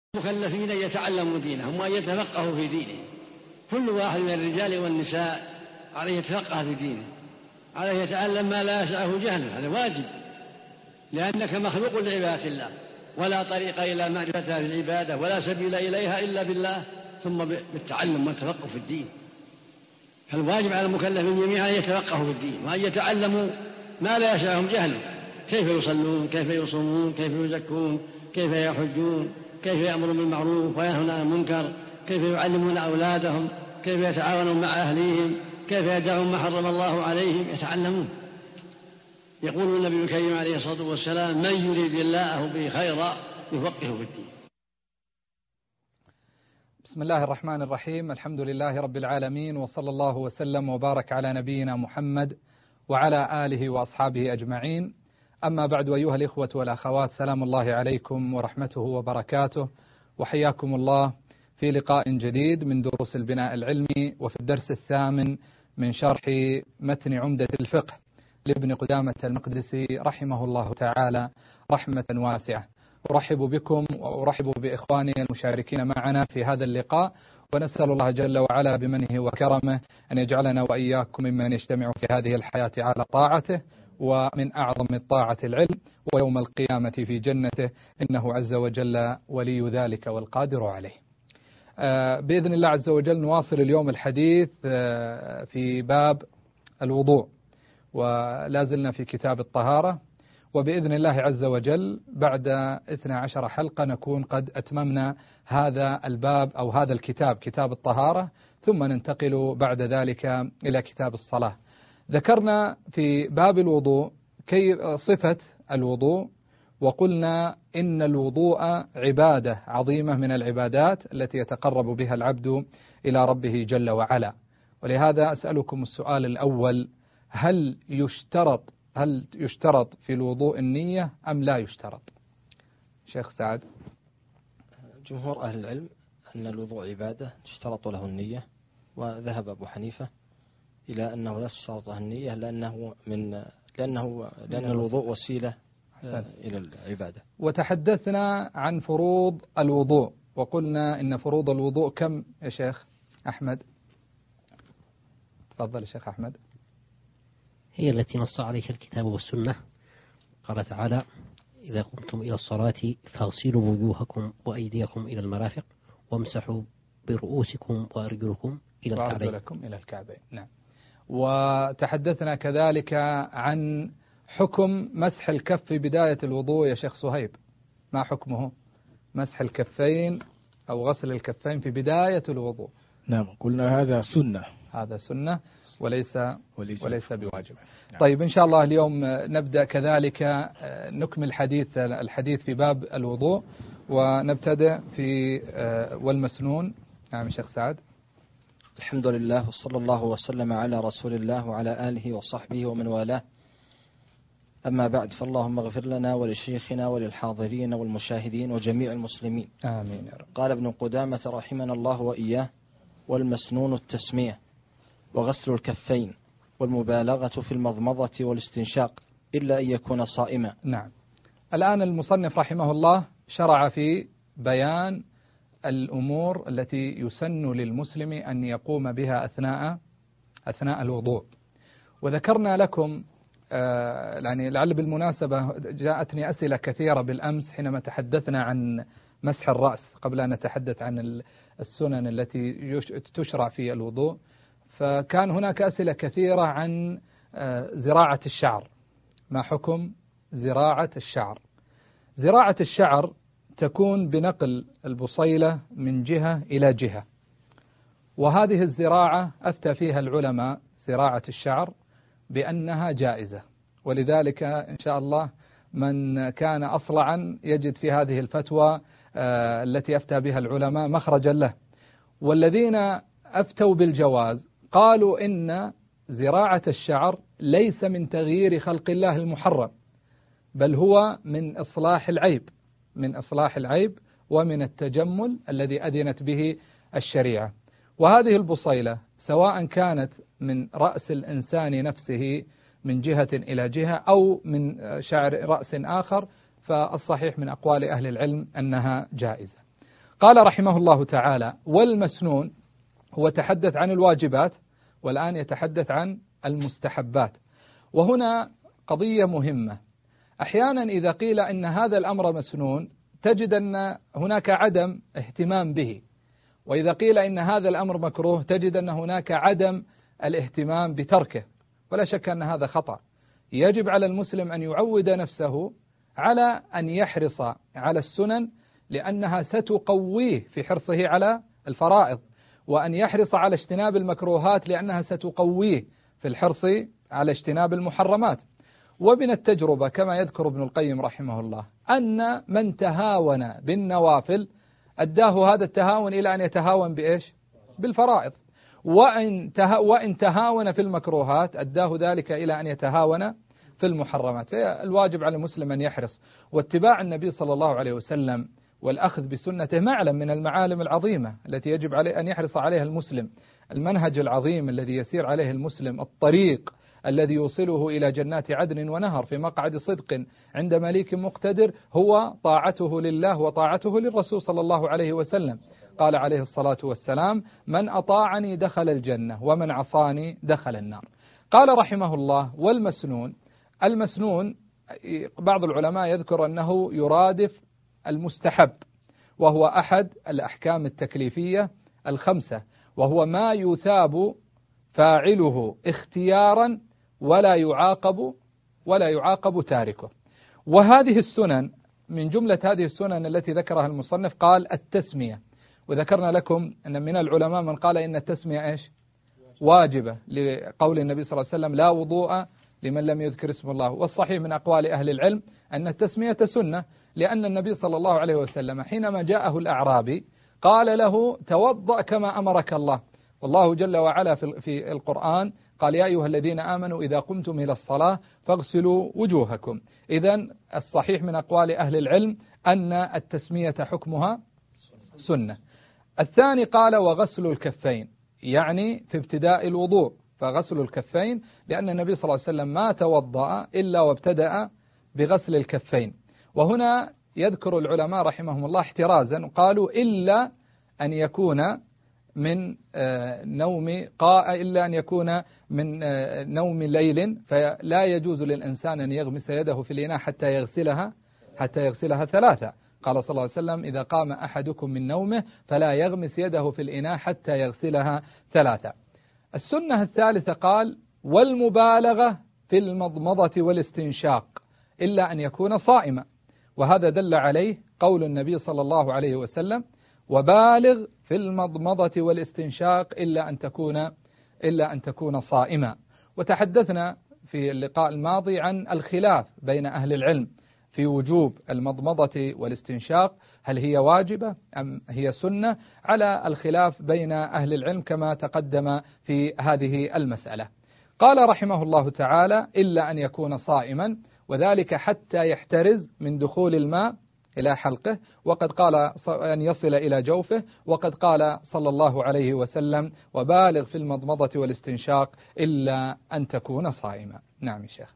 المكلفين يتعلموا دينهم وأن يتفقهوا في دينه. كل واحد من الرجال والنساء عليه يتفقه في دينه، عليه يتعلم ما لا يسعه جهله، هذا واجب، لأنك مخلوق لعبادة الله، ولا طريق إلى معرفتها في العبادة ولا سبيل إليها إلا بالله ثم بالتعلم والتفقه في الدين. فالواجب على المكلفين جميعا أن يتفقهوا في الدين وأن يتعلموا ما لا يسعهم جهله، كيف يصلون، كيف يصومون، كيف يزكون، كيف يحجون، كيف يأمرون بالمعروف وينهون عن المنكر، كيف يعلمون أولادهم، كيف يتعاونون مع أهليهم، كيف يدعون ما حرم الله عليهم، يتعلمون. يقول النبي الكريم عليه الصلاة والسلام: من يريد الله به خيرا يفقهه في الدين. بسم الله الرحمن الرحيم، الحمد لله رب العالمين، وصلى الله وسلم وبارك على نبينا محمد وعلى آله وأصحابه أجمعين. أما بعد، أيها الإخوة والأخوات، سلام الله عليكم ورحمته وبركاته، وحياكم الله في لقاء جديد من دروس البناء العلمي، وفي الدرس الثامن من شرح متن عمدة الفقه لابن قدامة المقدسي رحمه الله تعالى رحمة واسعة. أرحب بكم وأرحب بإخواني المشاركين معنا في هذا اللقاء، ونسأل الله جل وعلا بمنه وكرمه أن يجعلنا وإياكم ممن يجتمع في هذه الحياة على طاعته، ومن أعظم الطاعة العلم، ويوم القيامة في جنته، إنه عز وجل ولي ذلك والقادر عليه. بإذن الله عز وجل نواصل اليوم الحديث في باب الوضوء، ولا زلنا في كتاب الطهارة، وبإذن الله عز وجل بعد 12 حلقة نكون قد أتممنا هذا الباب أو هذا الكتاب، كتاب الطهارة، ثم ننتقل بعد ذلك إلى كتاب الصلاة. ذكرنا في باب الوضوء كيف صفة الوضوء، وقلنا إن الوضوء عبادة عظيمة من العبادات التي يتقرب بها العبد إلى ربه جل وعلا. ولهذا أسألكم السؤال الأول: هل يشترط في الوضوء النية أم لا يشترط؟ شيخ سعد. جمهور أهل العلم أن الوضوء عبادة تشترط له النية، وذهب أبو حنيفة إلى أنه لا تشترط له النية لأن الوضوء وسيلة إلى العبادة. وتحدثنا عن فروض الوضوء، وقلنا إن فروض الوضوء كم يا شيخ أحمد؟ تفضل يا شيخ أحمد. هي التي نص عليها الكتاب والسنة. قال تعالى: إذا قمتم إلى الصلاة فاغسلوا وجوهكم وأيديكم إلى المرافق وامسحوا برؤوسكم وأرجلكم إلى الكعبين. نعم. وتحدثنا كذلك عن حكم مسح الكف في بداية الوضوء يا شيخ صهيب، ما حكمه؟ مسح الكفين أو غسل الكفين في بداية الوضوء. نعم، قلنا هذا سنة وليس بواجب. طيب إن شاء الله اليوم نبدأ كذلك نكمل الحديث في باب الوضوء، ونبتدأ في والمسنون. نعم شيخ سعد. الحمد لله، وصلى الله وسلم على رسول الله وعلى آله وصحبه ومن والاه. أما بعد، فاللهم اغفر لنا ولشيخنا وللحاضرين والمشاهدين وجميع المسلمين، آمين يا رب. قال ابن قدامة رحمنا الله وإياه: والمسنون التسمية وغسل الكفين والمبالغة في المضمضة والاستنشاق إلا أن يكون صائما. نعم. الآن المصنف رحمه الله شرع في بيان الأمور التي يسن للمسلم أن يقوم بها أثناء الوضوء. وذكرنا لكم يعني لعل بالمناسبة جاءتني أسئلة كثيرة بالأمس حينما تحدثنا عن مسح الرأس قبل أن نتحدث عن السنن التي تشرع في الوضوء. فكان هناك أسئلة كثيرة عن زراعة الشعر. ما حكم زراعة الشعر؟ زراعة الشعر تكون بنقل البصيلة من جهة إلى جهة، وهذه الزراعة أفتى فيها العلماء زراعة الشعر بأنها جائزة، ولذلك إن شاء الله من كان أصلعا يجد في هذه الفتوى التي أفتى بها العلماء مخرجا له. والذين أفتوا بالجواز قالوا إن زراعة الشعر ليس من تغيير خلق الله المحرم، بل هو من إصلاح العيب ومن التجمل الذي أذنت به الشريعة. وهذه البصيلة سواء كانت من رأس الإنسان نفسه من جهة إلى جهة أو من شعر رأس آخر، فالصحيح من أقوال أهل العلم أنها جائزة. قال رحمه الله تعالى: والمسنون، هو تحدث عن الواجبات والآن يتحدث عن المستحبات. وهنا قضية مهمة، أحيانا إذا قيل إن هذا الأمر مسنون تجد أن هناك عدم اهتمام به، وإذا قيل إن هذا الأمر مكروه تجد أن هناك عدم الاهتمام بتركه، ولا شك أن هذا خطأ. يجب على المسلم أن يعود نفسه على أن يحرص على السنن لأنها ستقويه في حرصه على الفرائض، وأن يحرص على اجتناب المكروهات لأنها ستقويه في الحرص على اجتناب المحرمات. ومن التجربة كما يذكر ابن القيم رحمه الله أن من تهاون بالنوافل أداه هذا التهاون إلى أن يتهاون بإيش؟ بالفرائض. وإن تهاون في المكروهات أداه ذلك إلى أن يتهاون في المحرمات. فالواجب على المسلم أن يحرص، واتباع النبي صلى الله عليه وسلم والأخذ بسنته معلم من المعالم العظيمة التي يجب عليه أن يحرص عليها المسلم. المنهج العظيم الذي يسير عليه المسلم، الطريق الذي يوصله إلى جنات عدن ونهر في مقعد صدق عند مليك مقتدر، هو طاعته لله وطاعته للرسول صلى الله عليه وسلم. قال عليه الصلاة والسلام: من أطاعني دخل الجنة ومن عصاني دخل النار. قال رحمه الله: والمسنون، المسنون بعض العلماء يذكر أنه يرادف المستحب، وهو أحد الأحكام التكليفية الخمسة، وهو ما يثاب فاعله اختيارا ولا يعاقب تاركه. وهذه السنن من جملة هذه السنن التي ذكرها المصنف قال التسمية، وذكرنا لكم أن من العلماء من قال إن التسمية إيش؟ واجبة، لقول النبي صلى الله عليه وسلم: لا وضوء لمن لم يذكر اسم الله. والصحيح من أقوال أهل العلم أن التسمية سنة، لأن النبي صلى الله عليه وسلم حينما جاءه الأعرابي قال له: توضأ كما أمرك الله. والله جل وعلا في القرآن قال: يا أيها الذين آمنوا إذا قمتم إلى الصلاة فاغسلوا وجوهكم. إذن الصحيح من أقوال أهل العلم أن التسمية حكمها سنة. الثاني قال: وغسل الكفين، يعني في ابتداء الوضوء، فغسل الكفين، لأن النبي صلى الله عليه وسلم ما توضأ إلا وابتدأ بغسل الكفين. وهنا يذكر العلماء رحمهم الله احترازا، قالوا: إلا أن يكون من نوم ليل، فلا يجوز للإنسان أن يغمس يده في الإناء حتى يغسلها ثلاثة. قال صلى الله عليه وسلم: إذا قام أحدكم من نومه فلا يغمس يده في الإناء حتى يغسلها ثلاثة. السنة الثالثة قال: والمبالغة في المضمضة والاستنشاق إلا أن يكون صائما. وهذا دل عليه قول النبي صلى الله عليه وسلم: وبالغ في المضمضة والاستنشاق إلا أن تكون صائما. وتحدثنا في اللقاء الماضي عن الخلاف بين أهل العلم في وجوب المضمضة والاستنشاق، هل هي واجبة أم هي سنة، على الخلاف بين أهل العلم كما تقدم في هذه المسألة. قال رحمه الله تعالى: إلا أن يكون صائما، وذلك حتى يحترز من دخول الماء إلى حلقه، وقد قال أن يصل إلى جوفه، وقد قال صلى الله عليه وسلم: وبالغ في المضمضة والاستنشاق إلا أن تكون صائما. نعم يا شيخ.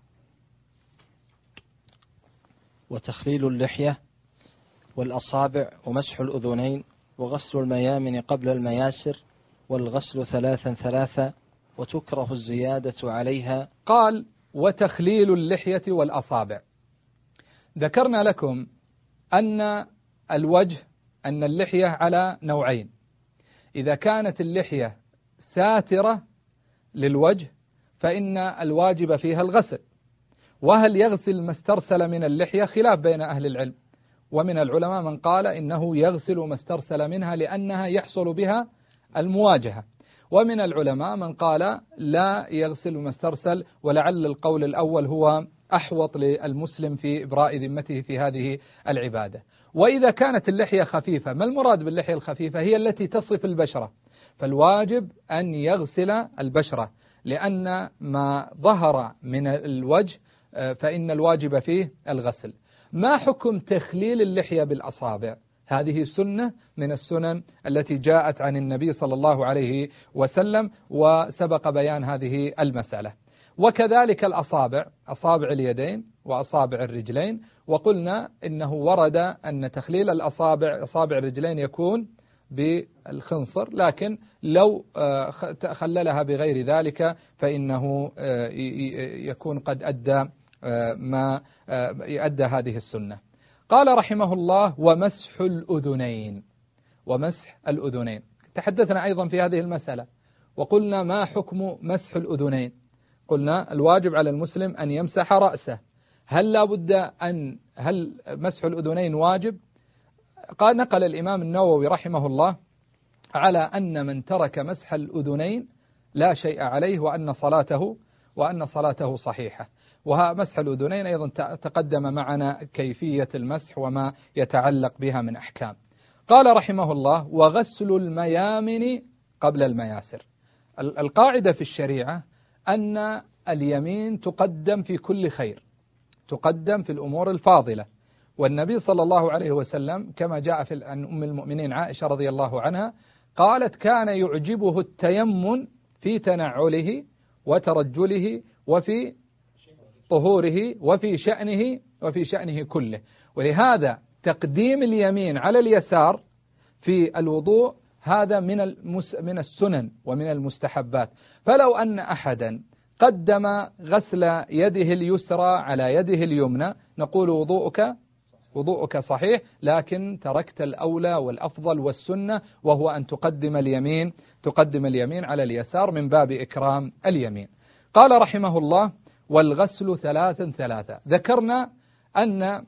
وتخليل اللحية والأصابع ومسح الأذنين وغسل الميامن قبل المياسر والغسل ثلاثا وتكره الزيادة عليها. قال: وتخليل اللحية والأصابع. ذكرنا لكم أن اللحية على نوعين: إذا كانت اللحية ساترة للوجه فإن الواجب فيها الغسل، وهل يغسل ما استرسل من اللحية خلاف بين أهل العلم، ومن العلماء من قال إنه يغسل ما استرسل منها لأنها يحصل بها المواجهة، ومن العلماء من قال لا يغسل ما استرسل، ولعل القول الأول هو أحوط للمسلم في إبراء ذمته في هذه العبادة. وإذا كانت اللحية خفيفة، ما المراد باللحية الخفيفة؟ هي التي تصف البشرة، فالواجب أن يغسل البشرة، لأن ما ظهر من الوجه فإن الواجب فيه الغسل. ما حكم تخليل اللحية بالأصابع؟ هذه سنة من السنن التي جاءت عن النبي صلى الله عليه وسلم، وسبق بيان هذه المسألة. وكذلك الأصابع، أصابع اليدين وأصابع الرجلين وقلنا إنه ورد أن تخليل أصابع الرجلين يكون بالخنصر، لكن لو خللها بغير ذلك فإنه يكون قد أدى هذه السنة. قال رحمه الله: ومسح الأذنين. ومسح الأذنين، تحدثنا أيضا في هذه المسألة وقلنا ما حكم مسح الأذنين. قلنا الواجب على المسلم أن يمسح رأسه. هل مسح الأذنين واجب؟ قال نقل الإمام النووي رحمه الله على أن من ترك مسح الأذنين لا شيء عليه وأن صلاته صحيحة. ومسح الأذنين أيضا تقدم معنا كيفية المسح وما يتعلق بها من أحكام. قال رحمه الله: وغسل الميامن قبل المياسر. القاعدة في الشريعة أن اليمين تقدم في كل خير، تقدم في الأمور الفاضلة. والنبي صلى الله عليه وسلم كما جاء في عن أم المؤمنين عائشة رضي الله عنها قالت: كان يعجبه التيمن في تنعله وترجله وفي طهوره وفي شأنه كله. ولهذا تقديم اليمين على اليسار في الوضوء هذا من السنن ومن المستحبات. فلو أن أحدا قدم غسل يده اليسرى على يده اليمنى نقول وضوءك صحيح، لكن تركت الأولى والأفضل والسنة، وهو أن تقدم اليمين على اليسار من باب إكرام اليمين. قال رحمه الله: والغسل ثلاثا. ذكرنا أن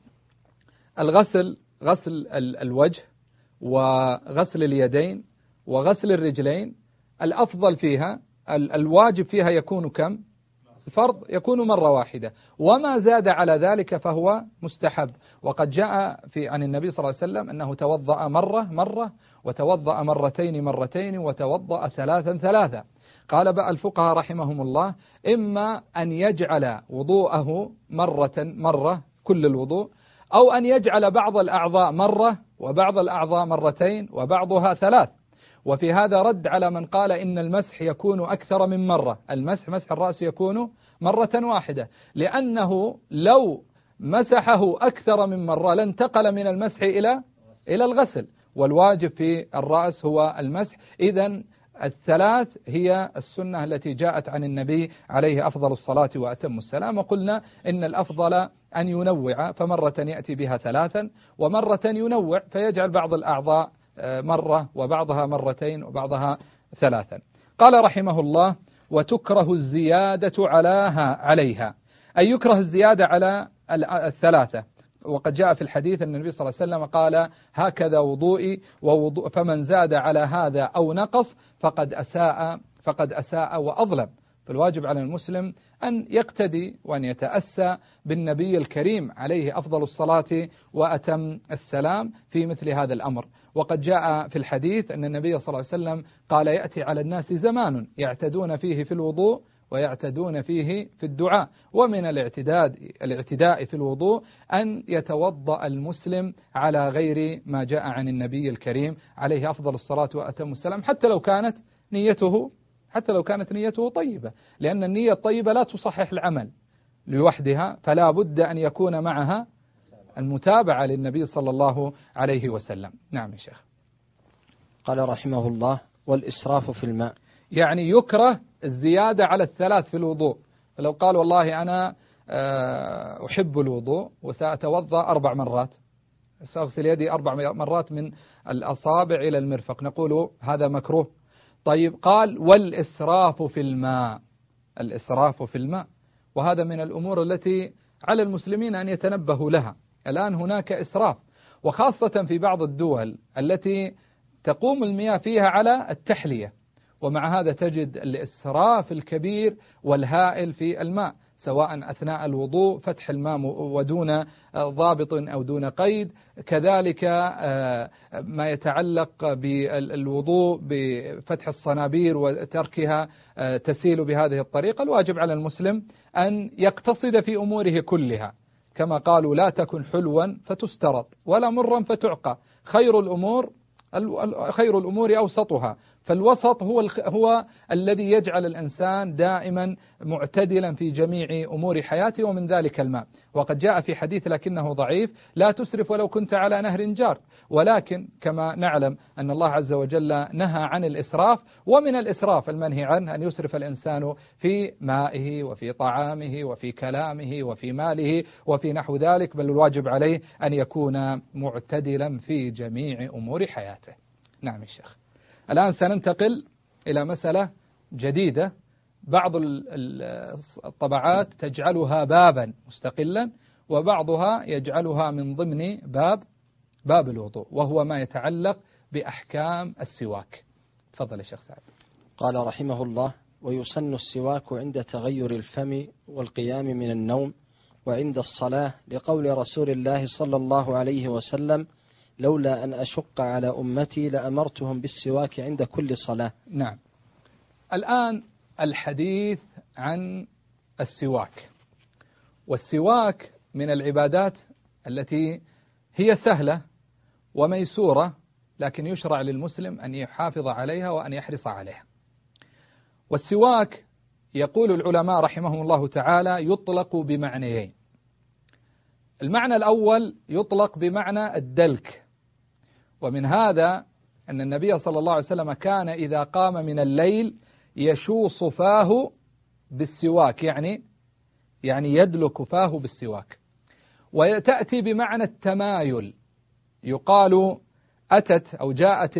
غسل الوجه وغسل اليدين وغسل الرجلين الأفضل فيها، الواجب فيها يكون كم؟ الفرض يكون مرة واحدة، وما زاد على ذلك فهو مستحب. وقد جاء عن النبي صلى الله عليه وسلم أنه توضأ مرة وتوضأ مرتين وتوضأ ثلاثا. قال بقى الفقهاء رحمهم الله: إما أن يجعل وضوءه مرة كل الوضوء، أو أن يجعل بعض الأعضاء مرة وبعض الأعضاء مرتين وبعضها ثلاث. وفي هذا رد على من قال إن المسح يكون أكثر من مرة. مسح الرأس يكون مرة واحدة، لأنه لو مسحه أكثر من مرة لانتقل من المسح إلى الغسل، والواجب في الرأس هو المسح. إذن الثلاث هي السنة التي جاءت عن النبي عليه أفضل الصلاة وأتم السلام. وقلنا إن الأفضل أن ينوع، فمرة يأتي بها ثلاثا ومرة ينوع فيجعل بعض الأعضاء مرة وبعضها مرتين وبعضها ثلاثا. قال رحمه الله: وتكره الزيادة عليها، أي يكره الزيادة على الثلاثة. وقد جاء في الحديث أن النبي صلى الله عليه وسلم قال: هكذا وضوئي فمن زاد على هذا أو نقص فقد أساء وأظلم. فالواجب على المسلم أن يقتدي وأن يتأسى بالنبي الكريم عليه أفضل الصلاة وأتم السلام في مثل هذا الأمر. وقد جاء في الحديث أن النبي صلى الله عليه وسلم قال: يأتي على الناس زمان يعتدون فيه في الوضوء ويعتدون فيه في الدعاء. ومن الاعتداء في الوضوء أن يتوضأ المسلم على غير ما جاء عن النبي الكريم عليه أفضل الصلاة وأتم السلام، حتى لو كانت نيته طيبة، لأن النية الطيبة لا تصحح العمل لوحدها، فلا بد أن يكون معها المتابعة للنبي صلى الله عليه وسلم. نعم يا شيخ. قال رحمه الله: والإسراف في الماء، يعني يكره الزيادة على الثلاث في الوضوء. فلو قال: والله أنا أحب الوضوء وسأتوضأ 4 مرات، سأغسل يدي 4 مرات من الأصابع إلى المرفق، نقول هذا مكروه. طيب، قال: والإسراف في الماء. الإسراف في الماء، وهذا من الأمور التي على المسلمين أن يتنبهوا لها. الآن هناك إسراف، وخاصة في بعض الدول التي تقوم المياه فيها على التحلية، ومع هذا تجد الإسراف الكبير والهائل في الماء، سواء أثناء الوضوء فتح الماء ودون ضابط أو دون قيد، كذلك ما يتعلق بالوضوء بفتح الصنابير وتركها تسيل بهذه الطريقة. الواجب على المسلم أن يقتصد في أموره كلها، كما قالوا: لا تكن حلوا فتسترط ولا مرا فتعقى، خير الأمور أوسطها، فالوسط هو الذي يجعل الإنسان دائما معتدلا في جميع أمور حياته، ومن ذلك الماء. وقد جاء في حديث لكنه ضعيف: لا تسرف ولو كنت على نهر جار. ولكن كما نعلم أن الله عز وجل نهى عن الإسراف، ومن الإسراف المنهي عنه أن يسرف الإنسان في مائه وفي طعامه وفي كلامه وفي ماله وفي نحو ذلك، بل الواجب عليه أن يكون معتدلا في جميع أمور حياته. نعم الشيخ. الآن سننتقل إلى مسألة جديدة، بعض الطبعات تجعلها بابا مستقلا، وبعضها يجعلها من ضمن باب الوضوء، وهو ما يتعلق بأحكام السواك. تفضل يا شيخ سعد. قال رحمه الله: ويسن السواك عند تغير الفم والقيام من النوم وعند الصلاة، لقول رسول الله صلى الله عليه وسلم: لولا أن أشق على أمتي لأمرتهم بالسواك عند كل صلاة. نعم. الآن الحديث عن السواك، والسواك من العبادات التي هي سهلة وميسورة، لكن يشرع للمسلم أن يحافظ عليها وأن يحرص عليها. والسواك يقول العلماء رحمهم الله تعالى يطلق بمعنيين. المعنى الأول يطلق بمعنى الدلك، ومن هذا أن النبي صلى الله عليه وسلم كان إذا قام من الليل يشوص فاه بالسواك، يعني يدلك فاه بالسواك. وتأتي بمعنى التمايل، يقال أتت أو جاءت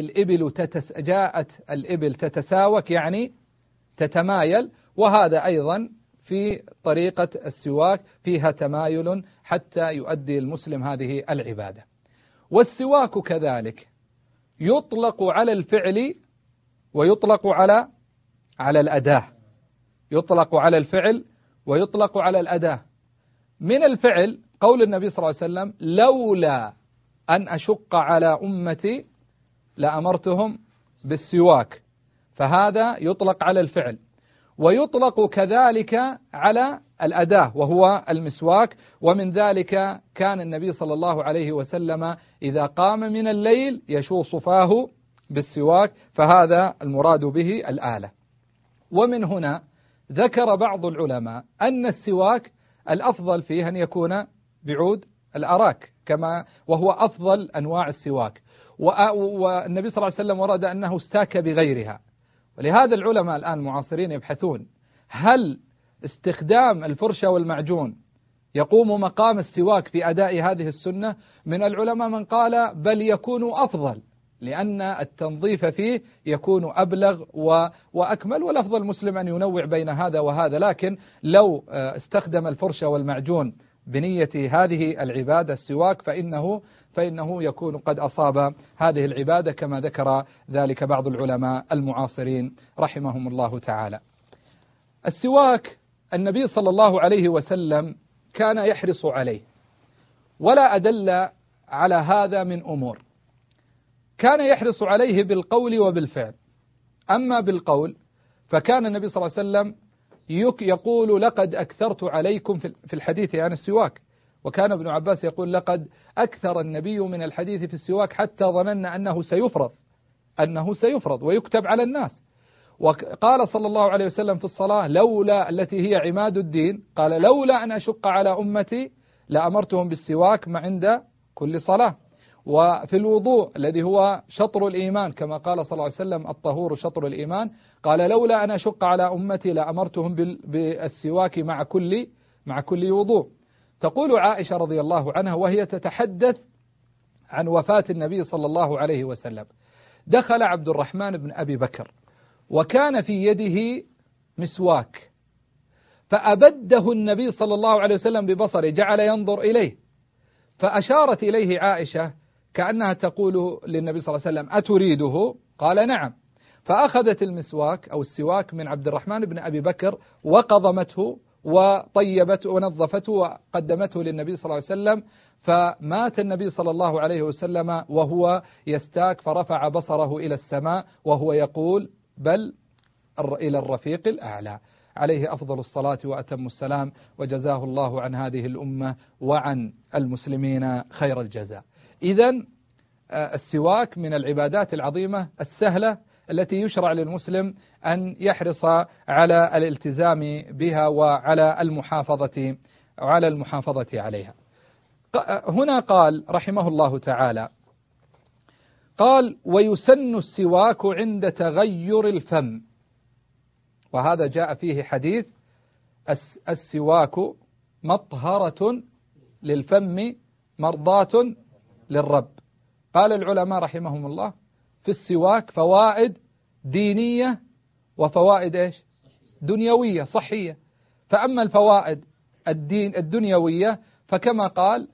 الإبل تتساوك، يعني تتمايل، وهذا أيضا في طريقة السواك فيها تمايل حتى يؤدي المسلم هذه العبادة. والسواك كذلك يطلق على الفعل ويطلق على الأداة. يطلق على الفعل ويطلق على الأداة. من الفعل قول النبي صلى الله عليه وسلم: لولا أن أشق على أمتي لأمرتهم بالسواك، فهذا يطلق على الفعل. ويطلق كذلك على الأداة وهو المسواك، ومن ذلك كان النبي صلى الله عليه وسلم إذا قام من الليل يشوص فاه بالسواك، فهذا المراد به الآلة. ومن هنا ذكر بعض العلماء أن السواك الأفضل فيه أن يكون بعود الأراك، وهو أفضل أنواع السواك، والنبي صلى الله عليه وسلم ورد أنه استاك بغيرها. ولهذا العلماء الآن معاصرين يبحثون هل استخدام الفرشة والمعجون يقوم مقام السواك في أداء هذه السنة. من العلماء من قال بل يكون أفضل، لأن التنظيف فيه يكون أبلغ وأكمل، والأفضل المسلم أن ينوع بين هذا وهذا. لكن لو استخدم الفرشة والمعجون بنية هذه العبادة السواك فإنه يكون قد أصاب هذه العبادة، كما ذكر ذلك بعض العلماء المعاصرين رحمهم الله تعالى. السواك النبي صلى الله عليه وسلم كان يحرص عليه، ولا أدل على هذا من أمور. كان يحرص عليه بالقول وبالفعل. أما بالقول فكان النبي صلى الله عليه وسلم يقول: لقد أكثرت عليكم في الحديث عن السواك. وكان ابن عباس يقول: لقد أكثر النبي من الحديث في السواك حتى ظننا أنه سيفرض ويكتب على الناس. وقال صلى الله عليه وسلم في الصلاة: لولا، التي هي عماد الدين، قال: لولا أن أشق على أمتي لأمرتهم بالسواك عند كل صلاة. وفي الوضوء الذي هو شطر الإيمان، كما قال صلى الله عليه وسلم: الطهور شطر الإيمان، قال: لولا أن أشق على أمتي لأمرتهم بالسواك مع كل وضوء. تقول عائشة رضي الله عنها وهي تتحدث عن وفاة النبي صلى الله عليه وسلم: دخل عبد الرحمن بن أبي بكر وكان في يده مسواك، فأبده النبي صلى الله عليه وسلم ببصره، جعل ينظر إليه، فأشارت إليه عائشة كأنها تقول للنبي صلى الله عليه وسلم: أتريده؟ قال: نعم. فأخذت المسواك أو السواك من عبد الرحمن بن أبي بكر وقضمته وطيبته ونظفته وقدمته للنبي صلى الله عليه وسلم. فمات النبي صلى الله عليه وسلم وهو يستاك، فرفع بصره إلى السماء وهو يقول: بل إلى الرفيق الأعلى، عليه أفضل الصلاة وأتم السلام، وجزاه الله عن هذه الأمة وعن المسلمين خير الجزاء. إذن السواك من العبادات العظيمة السهلة التي يشرع للمسلم أن يحرص على الالتزام بها وعلى المحافظة عليها. هنا قال رحمه الله تعالى، قال: ويسن السواك عند تغير الفم. وهذا جاء فيه حديث: السواك مطهرة للفم مرضاة للرب. قال العلماء رحمهم الله: في السواك فوائد دينية وفوائد دنيوية صحية. فأما الفوائد الدنيوية فكما قال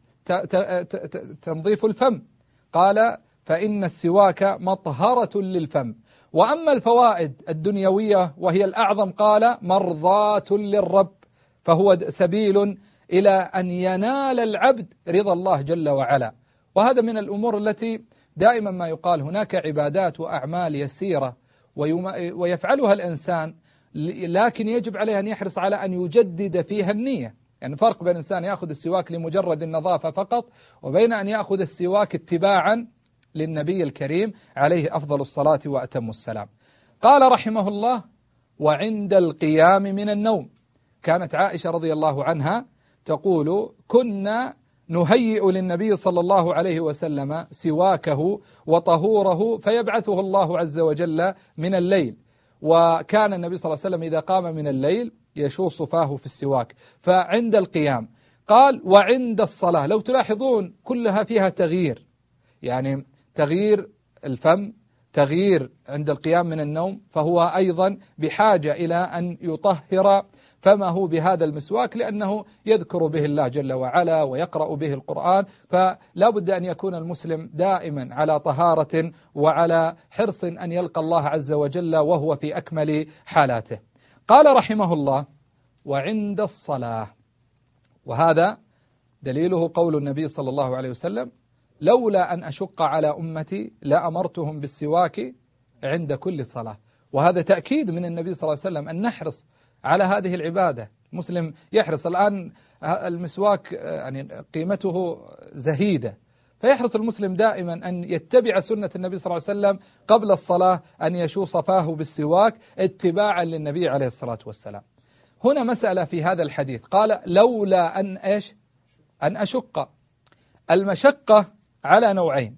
تنظيف الفم، قال: فإن السواك مطهرة للفم. وأما الفوائد الدنيوية وهي الأعظم قال: مرضاة للرب، فهو سبيل إلى أن ينال العبد رضا الله جل وعلا. وهذا من الأمور التي دائما ما يقال هناك عبادات وأعمال يسيرة ويفعلها الإنسان، لكن يجب عليه أن يحرص على أن يجدد فيها النية. يعني فرق بين إنسان يأخذ السواك لمجرد النظافة فقط، وبين أن يأخذ السواك اتباعا للنبي الكريم عليه أفضل الصلاة وأتم السلام. قال رحمه الله: وعند القيام من النوم. كانت عائشة رضي الله عنها تقول: كنا نهيئ للنبي صلى الله عليه وسلم سواكه وطهوره فيبعثه الله عز وجل من الليل. وكان النبي صلى الله عليه وسلم إذا قام من الليل يشوص فاه في السواك. فعند القيام قال: وعند الصلاة. لو تلاحظون كلها فيها تغيير، يعني تغيير الفم، تغيير عند القيام من النوم، فهو أيضا بحاجة إلى أن يطهر فمه بهذا المسواك، لأنه يذكر به الله جل وعلا ويقرأ به القرآن، فلا بد أن يكون المسلم دائما على طهارة وعلى حرص أن يلقى الله عز وجل وهو في أكمل حالاته. قال رحمه الله: وعند الصلاة. وهذا دليله قول النبي صلى الله عليه وسلم: لولا أن أشق على أمتي لأمرتهم بالسواك عند كل صلاة. وهذا تأكيد من النبي صلى الله عليه وسلم أن نحرص على هذه العبادة. المسلم يحرص. الآن المسواك يعني قيمته زهيدة، فيحرص المسلم دائما أن يتبع سنة النبي صلى الله عليه وسلم قبل الصلاة، أن يشوص فاه بالسواك اتباعا للنبي عليه الصلاة والسلام. هنا مسألة في هذا الحديث، قال: لولا أن أن أشق. المشقة على نوعين: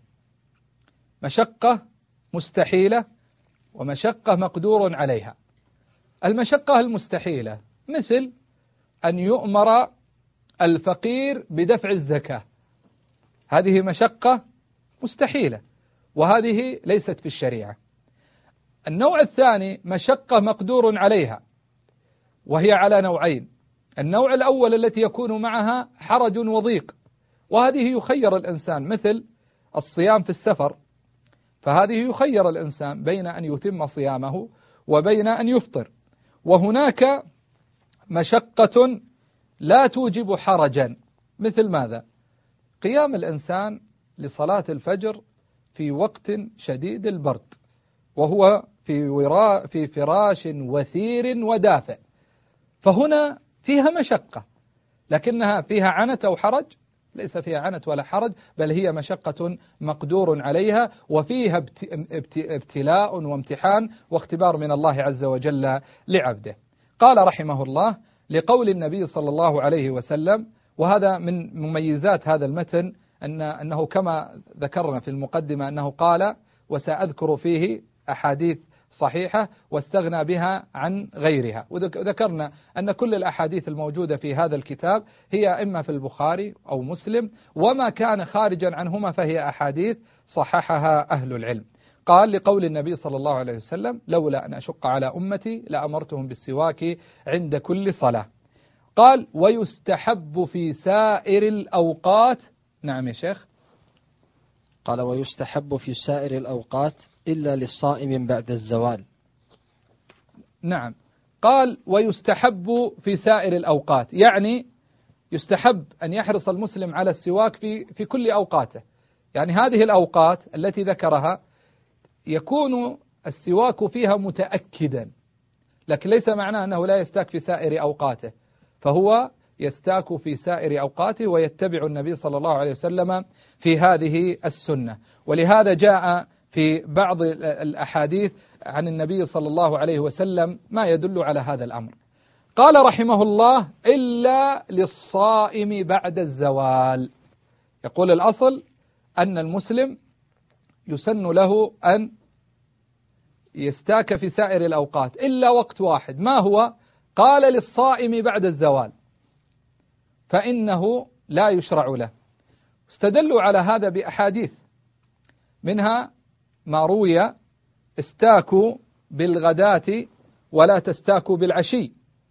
مشقة مستحيلة ومشقة مقدور عليها. المشقة المستحيلة مثل أن يؤمر الفقير بدفع الزكاة، هذه مشقة مستحيلة وهذه ليست في الشريعة. النوع الثاني مشقة مقدور عليها، وهي على نوعين: النوع الأول التي يكون معها حرج وضيق، وهذه يخير الإنسان، مثل الصيام في السفر، فهذه يخير الإنسان بين أن يتم صيامه وبين أن يفطر. وهناك مشقة لا توجب حرجا، مثل ماذا؟ قيام الإنسان لصلاة الفجر في وقت شديد البرد وهو في فراش وثير ودافئ، فهنا فيها مشقة، لكنها فيها عنت أو حرج؟ ليس فيها عنت ولا حرج، بل هي مشقة مقدور عليها، وفيها ابتلاء وامتحان واختبار من الله عز وجل لعبده. قال رحمه الله: لقول النبي صلى الله عليه وسلم. وهذا من مميزات هذا المتن أنه كما ذكرنا في المقدمة أنه قال: وسأذكر فيه أحاديث صحيحة واستغنى بها عن غيرها. وذكرنا أن كل الأحاديث الموجودة في هذا الكتاب هي إما في البخاري أو مسلم، وما كان خارجا عنهما فهي أحاديث صححها أهل العلم. قال: لقول النبي صلى الله عليه وسلم: لولا أن أشق على أمتي لأمرتهم بالسواك عند كل صلاة. قال: ويستحب في سائر الأوقات. نعم يا شيخ. قال: ويستحب في سائر الأوقات إلا للصائم بعد الزوال. نعم. قال: ويستحب في سائر الأوقات، يعني يستحب أن يحرص المسلم على السواك في كل أوقاته. يعني هذه الأوقات التي ذكرها يكون السواك فيها متأكدا، لكن ليس معناه أنه لا يستاك في سائر أوقاته، فهو يستاك في سائر أوقاته ويتبع النبي صلى الله عليه وسلم في هذه السنة. ولهذا جاء في بعض الأحاديث عن النبي صلى الله عليه وسلم ما يدل على هذا الأمر. قال رحمه الله: إلا للصائم بعد الزوال. يقول الأصل أن المسلم يسن له أن يستاك في سائر الأوقات إلا وقت واحد، ما هو؟ قال: للصائم بعد الزوال، فإنه لا يشرع له. استدلوا على هذا بأحاديث، منها ما روي: استاكوا بالغداة ولا تستاكوا بالعشي.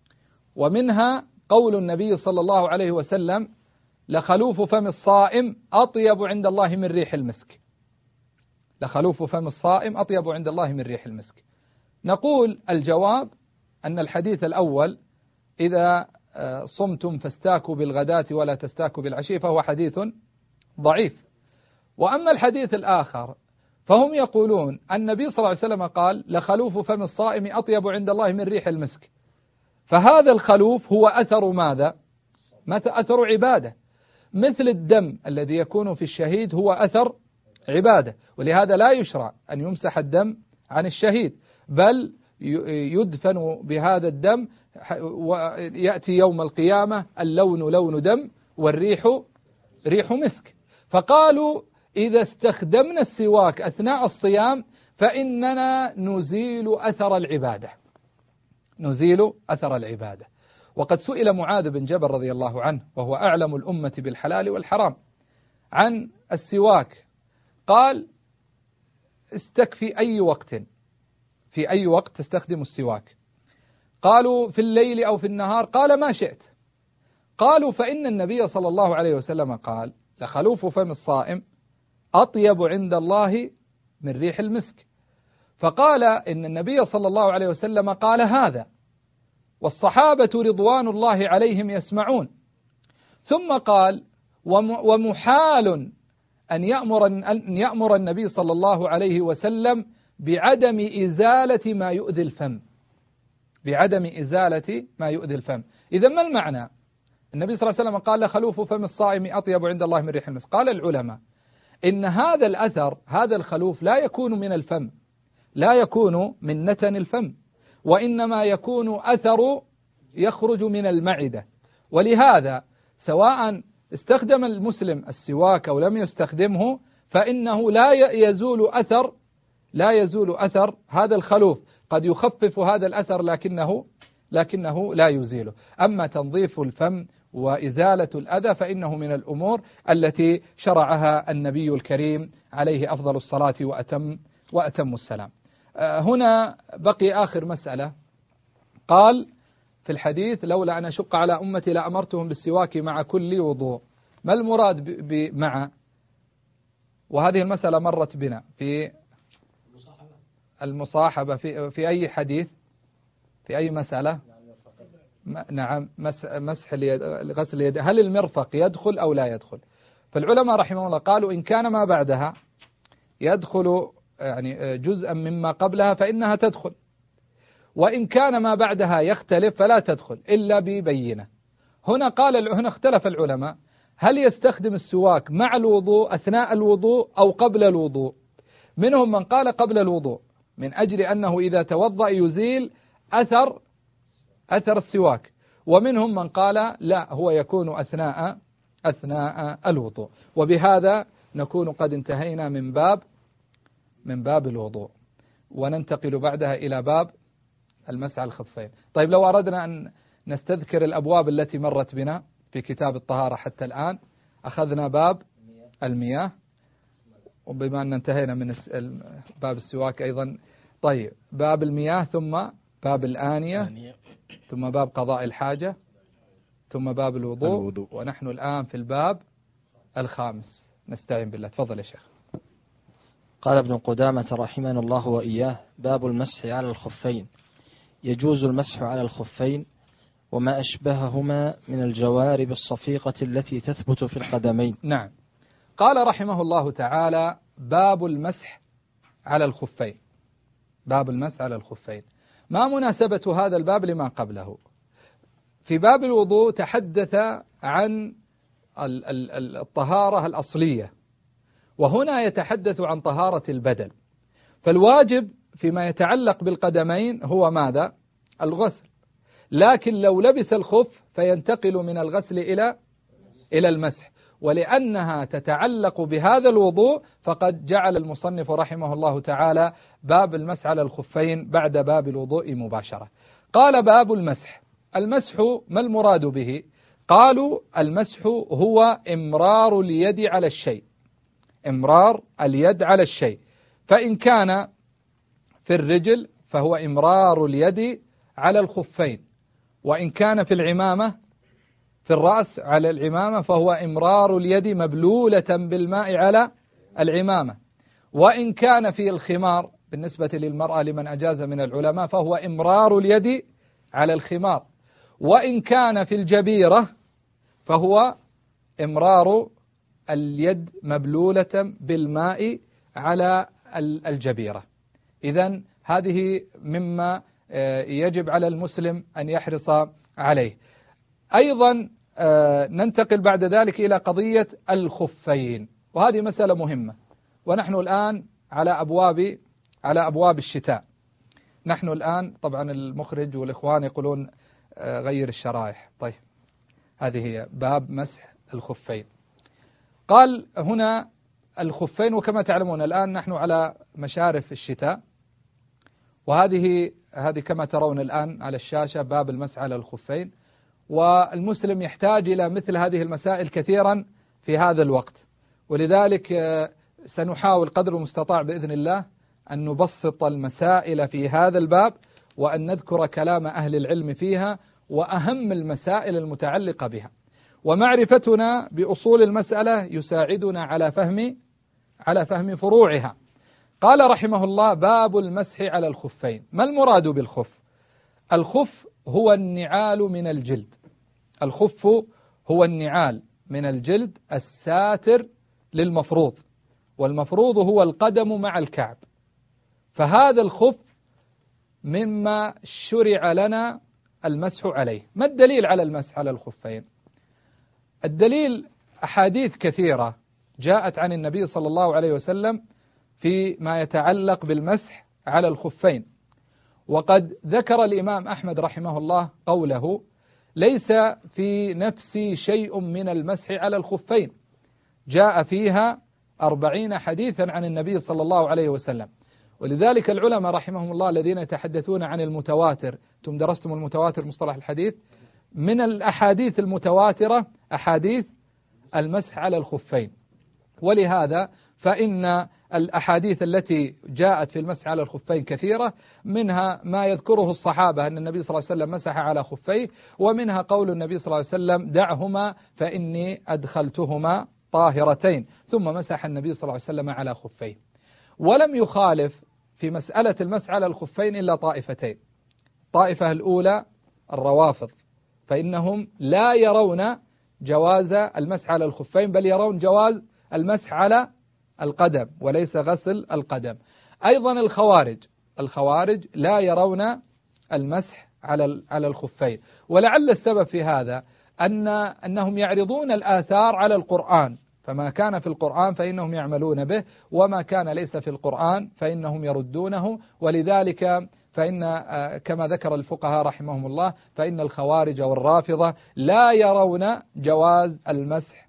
ومنها قول النبي صلى الله عليه وسلم: لخلوف فم الصائم أطيب عند الله من ريح المسك. لخلوف فم الصائم أطيب عند الله من ريح المسك. نقول الجواب أن الحديث الأول: إذا صمتم فاستاكوا بالغداة ولا تستاكوا بالعشي، فهو حديث ضعيف. وأما الحديث الآخر فهم يقولون النبي صلى الله عليه وسلم قال: لخلوف فم الصائم أطيب عند الله من ريح المسك. فهذا الخلوف هو أثر ماذا؟ أثر عبادة، مثل الدم الذي يكون في الشهيد هو أثر عبادة، ولهذا لا يشرع أن يمسح الدم عن الشهيد، بل يدفن بهذا الدم، ويأتي يوم القيامة اللون لون دم والريح ريح مسك. فقالوا: إذا استخدمنا السواك أثناء الصيام فإننا نزيل أثر العبادة، نزيل أثر العبادة. وقد سئل معاذ بن جبل رضي الله عنه، وهو أعلم الأمة بالحلال والحرام، عن السواك، قال: استك في أي وقت، في أي وقت تستخدم السواك؟ قالوا: في الليل أو في النهار؟ قال: ما شئت. قالوا: فإن النبي صلى الله عليه وسلم قال: لخلوف فم الصائم أطيب عند الله من ريح المسك. فقال إن النبي صلى الله عليه وسلم قال هذا، والصحابة رضوان الله عليهم يسمعون. ثم قال: ومحال أن يأمر النبي صلى الله عليه وسلم بعدم إزالة ما يؤذي الفم، بعدم إزالة ما يؤذي الفم. إذا ما المعنى؟ النبي صلى الله عليه وسلم قال: خلوف فم الصائم أطيب عند الله من ريح المسك. قال العلماء إن هذا الأثر، هذا الخلوف، لا يكون من الفم، لا يكون من نتن الفم، وإنما يكون أثر يخرج من المعدة. ولهذا سواء استخدم المسلم السواك أو لم يستخدمه، فإنه لا يزول أثر هذا الخلوف. قد يخفف هذا الأثر لكنه لا يزيله. أما تنظيف الفم وإزالة الأذى فإنه من الأمور التي شرعها النبي الكريم عليه أفضل الصلاة وأتم السلام. هنا بقي آخر مسألة. قال في الحديث: لولا أن أشق على أمتي لأمرتهم بالسواك مع كل وضوء. ما المراد بمع؟ وهذه المسألة مرت بنا في المصاحبة في أي حديث، في أي مسألة؟ نعم، مسح اليد، غسل اليد. هل المرفق يدخل أو لا يدخل؟ فالعلماء رحمه الله قالوا: إن كان ما بعدها يدخل يعني جزءا مما قبلها فإنها تدخل، وإن كان ما بعدها يختلف فلا تدخل إلا ببينة. هنا اختلف العلماء: هل يستخدم السواك مع الوضوء أثناء الوضوء أو قبل الوضوء؟ منهم من قال قبل الوضوء، من أجل أنه إذا توضأ يزيل أثر السواك، ومنهم من قال لا، هو يكون أثناء الوضوء. وبهذا نكون قد انتهينا من باب الوضوء، وننتقل بعدها إلى باب المسح على الخفين. طيب، لو أردنا أن نستذكر الأبواب التي مرت بنا في كتاب الطهارة حتى الآن، أخذنا باب المياه، وبما أن انتهينا من باب السواك أيضا، طيب باب المياه، ثم باب الآنية، ثم باب قضاء الحاجة، ثم باب الوضوء. ونحن الآن في الباب الخامس. نستعين بالله. تفضل يا شيخ. قال ابن قدامة رحمنا الله وإياه: باب المسح على الخفين. يجوز المسح على الخفين وما أشبههما من الجوارب الصفيقة التي تثبت في القدمين. نعم. قال رحمه الله تعالى: باب المسح على الخفين. باب المسح على الخفين. ما مناسبة هذا الباب لما قبله؟ في باب الوضوء تحدث عن الطهارة الأصلية، وهنا يتحدث عن طهارة البدن. فالواجب فيما يتعلق بالقدمين هو ماذا؟ الغسل. لكن لو لبس الخف فينتقل من الغسل إلى المسح، ولأنها تتعلق بهذا الوضوء فقد جعل المصنف رحمه الله تعالى باب المسح على الخفين بعد باب الوضوء مباشرة. قال باب المسح. المسح ما المراد به؟ قالوا المسح هو إمرار اليد على الشيء، إمرار اليد على الشيء، فإن كان في الرجل فهو إمرار اليد على الخفين، وإن كان في العمامة في الرأس على العمامة فهو إمرار اليد مبلولة بالماء على العمامة، وإن كان في الخمار بالنسبة للمرأة لمن أجاز من العلماء فهو إمرار اليد على الخمار، وإن كان في الجبيرة فهو إمرار اليد مبلولة بالماء على الجبيرة. إذن هذه مما يجب على المسلم أن يحرص عليه. أيضا ننتقل بعد ذلك إلى قضية الخفين، وهذه مسألة مهمة، ونحن الآن على أبواب الشتاء. نحن الآن طبعا المخرج والإخوان يقولون غير الشرائح. طيب هذه هي باب مسح الخفين. قال هنا الخفين، وكما تعلمون الآن نحن على مشارف الشتاء، وهذه كما ترون الآن على الشاشة باب المسح على الخفين، والمسلم يحتاج إلى مثل هذه المسائل كثيرا في هذا الوقت، ولذلك سنحاول قدر المستطاع بإذن الله أن نبسط المسائل في هذا الباب، وأن نذكر كلام أهل العلم فيها وأهم المسائل المتعلقة بها. ومعرفتنا بأصول المسألة يساعدنا على فهم فروعها. قال رحمه الله باب المسح على الخفين. ما المراد بالخف؟ الخف هو النعال من الجلد، الخف هو النعال من الجلد الساتر للمفروض، والمفروض هو القدم مع الكعب، فهذا الخف مما شرع لنا المسح عليه. ما الدليل على المسح على الخفين؟ الدليل أحاديث كثيرة جاءت عن النبي صلى الله عليه وسلم فيما يتعلق بالمسح على الخفين، وقد ذكر الإمام أحمد رحمه الله قوله ليس في نفسي شيء من المسح على الخفين، جاء فيها 40 حديثا عن النبي صلى الله عليه وسلم. ولذلك العلماء رحمهم الله الذين يتحدثون عن المتواتر، أنتم درستم المتواتر مصطلح الحديث، من الأحاديث المتواترة أحاديث المسح على الخفين. ولهذا فإن الأحاديث التي جاءت في المسح على الخفين كثيرة، منها ما يذكره الصحابة أن النبي صلى الله عليه وسلم مسح على خفيه، ومنها قول النبي صلى الله عليه وسلم دعهما فإني أدخلتهما طاهرتين، ثم مسح النبي صلى الله عليه وسلم على خفيه. ولم يخالف في مسألة المسح على الخفين إلا طائفتين. الطائفة الأولى الروافض، فإنهم لا يرون جواز المسح على الخفين، بل يرون جواز المسح على القدم وليس غسل القدم. أيضا الخوارج لا يرون المسح على الخفين، ولعل السبب في هذا أنهم يعرضون الآثار على القرآن، فما كان في القرآن فإنهم يعملون به، وما كان ليس في القرآن فإنهم يردونه. ولذلك فإن كما ذكر الفقهاء رحمهم الله فإن الخوارج والرافضة لا يرون جواز المسح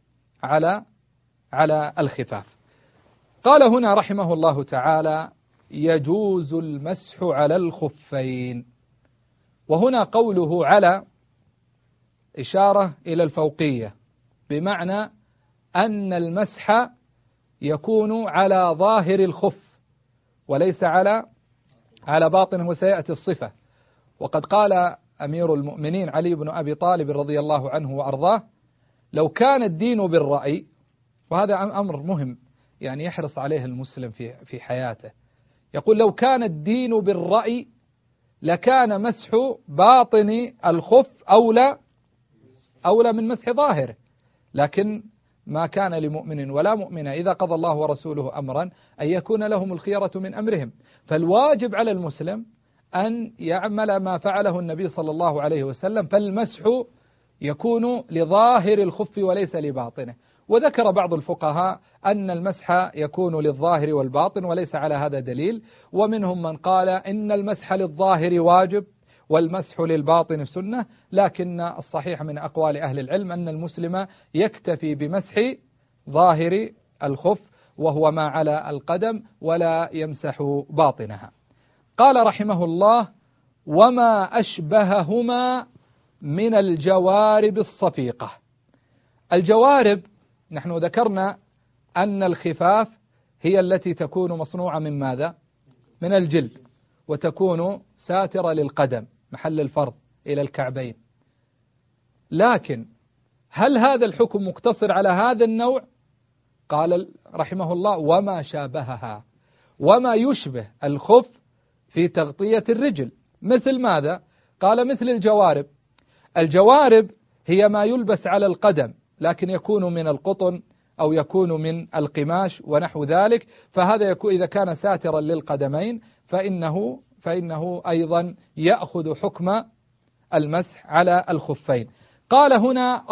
على الخفاف. قال هنا رحمه الله تعالى يجوز المسح على الخفين، وهنا قوله على إشارة إلى الفوقية، بمعنى أن المسح يكون على ظاهر الخف وليس على باطنه، وسيأتي الصفة. وقد قال أمير المؤمنين علي بن أبي طالب رضي الله عنه وأرضاه لو كان الدين بالرأي، وهذا أمر مهم يعني يحرص عليه المسلم في حياته، يقول لو كان الدين بالرأي لكان مسح باطن الخف أولى من مسح ظاهره، لكن ما كان لمؤمن ولا مؤمنة إذا قضى الله ورسوله أمرا أن يكون لهم الخيرة من أمرهم. فالواجب على المسلم أن يعمل ما فعله النبي صلى الله عليه وسلم، فالمسح يكون لظاهر الخف وليس لباطنه. وذكر بعض الفقهاء أن المسح يكون للظاهر والباطن وليس على هذا دليل، ومنهم من قال إن المسح للظاهر واجب والمسح للباطن سنة، لكن الصحيح من أقوال أهل العلم أن المسلم يكتفي بمسح ظاهر الخف وهو ما على القدم ولا يمسح باطنها. قال رحمه الله: وما أشبههما من الجوارب الصفيقة. الجوارب نحن ذكرنا أن الخفاف هي التي تكون مصنوعة من ماذا؟ من الجلد، وتكون ساترة للقدم محل الفرض إلى الكعبين. لكن هل هذا الحكم مقتصر على هذا النوع؟ قال رحمه الله: وما شابهها، وما يشبه الخف في تغطية الرجل. مثل ماذا؟ قال: مثل الجوارب. الجوارب هي ما يلبس على القدم لكن يكون من القطن أو يكون من القماش ونحو ذلك، فهذا يكون إذا كان ساترا للقدمين فإنه أيضا يأخذ حكم المسح على الخفين. قال هنا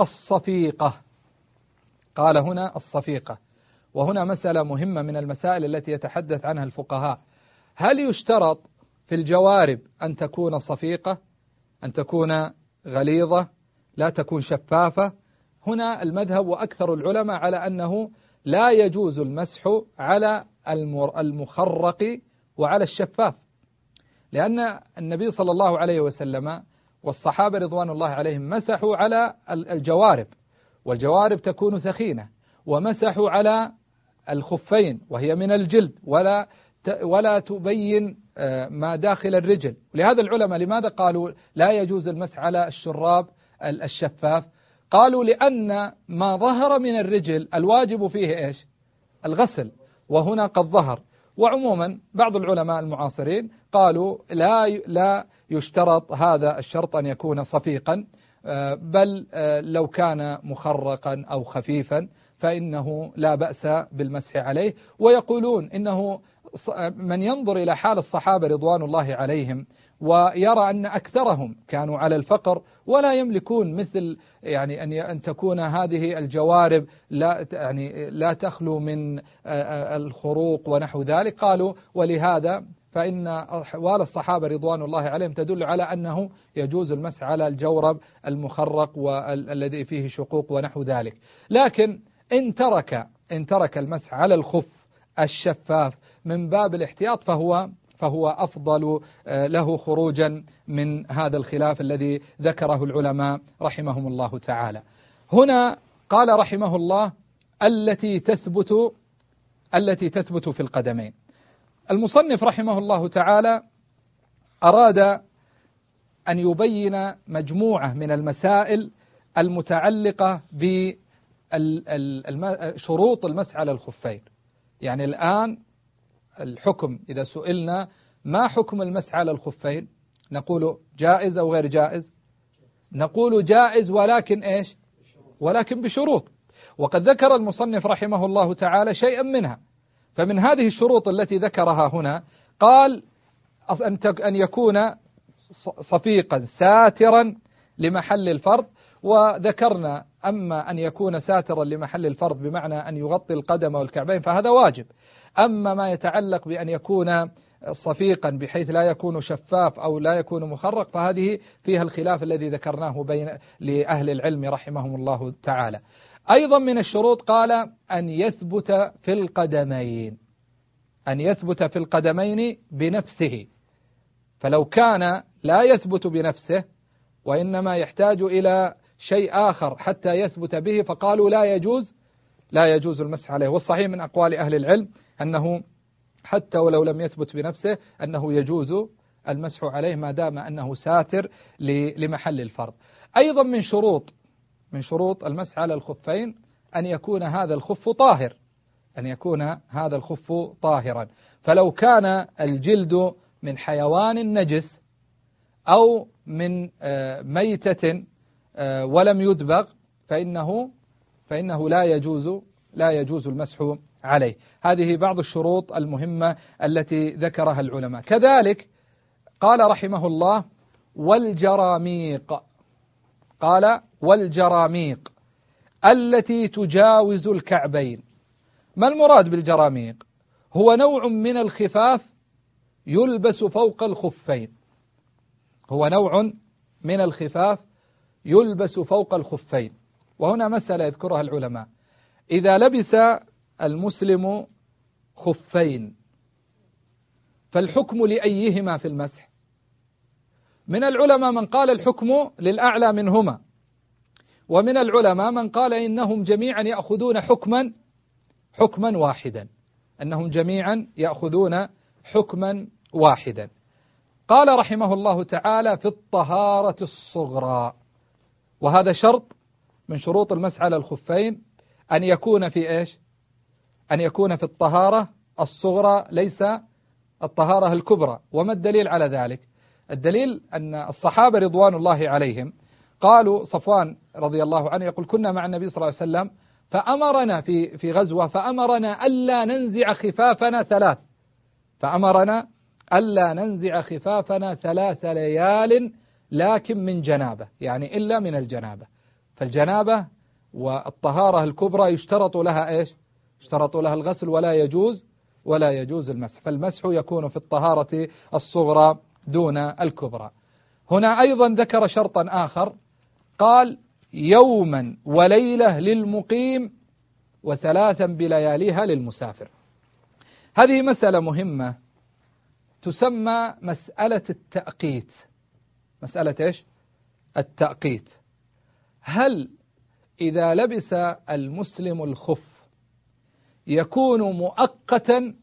الصفيقة، وهنا مسألة مهمة من المسائل التي يتحدث عنها الفقهاء: هل يشترط في الجوارب أن تكون صفيقة، أن تكون غليظة، لا تكون شفافة؟ هنا المذهب وأكثر العلماء على أنه لا يجوز المسح على المخرق وعلى الشفاف، لأن النبي صلى الله عليه وسلم والصحابة رضوان الله عليهم مسحوا على الجوارب، والجوارب تكون ثخينة، ومسحوا على الخفين وهي من الجلد ولا تبين ما داخل الرجل. لهذا العلماء لماذا قالوا لا يجوز المسح على الشراب الشفاف؟ قالوا لأن ما ظهر من الرجل الواجب فيه إيش؟ الغسل، وهنا قد ظهر. وعموما بعض العلماء المعاصرين قالوا لا يشترط هذا الشرط أن يكون صفيقا، بل لو كان مخرقا أو خفيفا فإنه لا بأس بالمسح عليه. ويقولون إنه من ينظر إلى حال الصحابة رضوان الله عليهم ويرى أن أكثرهم كانوا على الفقر ولا يملكون مثل أن تكون هذه الجوارب لا تخلو من الخروق ونحو ذلك، قالوا ولهذا فإن أحوال الصحابة رضوان الله عليهم تدل على أنه يجوز المسح على الجورب المخرق والذي فيه شقوق ونحو ذلك. لكن إن ترك المسح على الخف الشفاف من باب الاحتياط فهو أفضل له خروجا من هذا الخلاف الذي ذكره العلماء رحمهم الله تعالى. هنا قال رحمه الله: التي تثبت في القدمين. المصنف رحمه الله تعالى أراد أن يبين مجموعة من المسائل المتعلقة بشروط المسح على الخفين. يعني الآن الحكم إذا سئلنا ما حكم المسح على الخفين نقول جائز أو غير جائز؟ نقول جائز، ولكن إيش؟ ولكن بشروط. وقد ذكر المصنف رحمه الله تعالى شيئا منها. فمن هذه الشروط التي ذكرها هنا قال أن يكون صفيقا ساترا لمحل الفرض، وذكرنا أما أن يكون ساترا لمحل الفرض بمعنى أن يغطي القدم والكعبين فهذا واجب. أما ما يتعلق بأن يكون صفيقا بحيث لا يكون شفاف أو لا يكون مخرق فهذه فيها الخلاف الذي ذكرناه بين لأهل العلم رحمهم الله تعالى. أيضا من الشروط قال أن يثبت في القدمين بنفسه، فلو كان لا يثبت بنفسه وإنما يحتاج إلى شيء آخر حتى يثبت به فقالوا لا يجوز المسح عليه. والصحيح من أقوال أهل العلم أنه حتى ولو لم يثبت بنفسه أنه يجوز المسح عليه ما دام أنه ساتر لمحل الفرض. أيضا من شروط المسح على الخفين أن يكون هذا الخف طاهرا، فلو كان الجلد من حيوان نجس أو من ميتة ولم يدبغ فإنه لا يجوز المسح عليه. هذه بعض الشروط المهمة التي ذكرها العلماء. كذلك قال رحمه الله: والجراميق. التي تجاوز الكعبين. ما المراد بالجراميق؟ هو نوع من الخفاف يلبس فوق الخفين، هو نوع من الخفاف يلبس فوق الخفين. وهنا مسألة يذكرها العلماء: إذا لبس المسلم خفين فالحكم لأيهما في المسح؟ من العلماء من قال الحكم للأعلى منهما، ومن العلماء من قال إنهم جميعا يأخذون حكما واحدا، أنهم جميعا يأخذون حكما واحدا. قال رحمه الله تعالى: في الطهارة الصغرى، وهذا شرط من شروط المسح على الخفين، أن يكون في إيش؟ أن يكون في الطهارة الصغرى، ليس الطهارة الكبرى. وما الدليل على ذلك؟ الدليل أن الصحابة رضوان الله عليهم قالوا، صفوان رضي الله عنه يقول: كنا مع النبي صلى الله عليه وسلم فأمرنا في غزوة فأمرنا ألا ننزع خفافنا ثلاث ليال لكن من جنابة، يعني إلا من الجنابة. فالجنابة والطهارة الكبرى يشترط لها إيش؟ يشترط لها الغسل ولا يجوز المسح، فالمسح يكون في الطهارة الصغرى دون الكبرى. هنا أيضا ذكر شرطا آخر، قال: يوما وليلة للمقيم و3 بلياليها للمسافر. هذه مسألة مهمة تسمى مسألة التأقيت. مسألة إيش؟ التأقيت. هل إذا لبس المسلم الخف يكون مؤقتا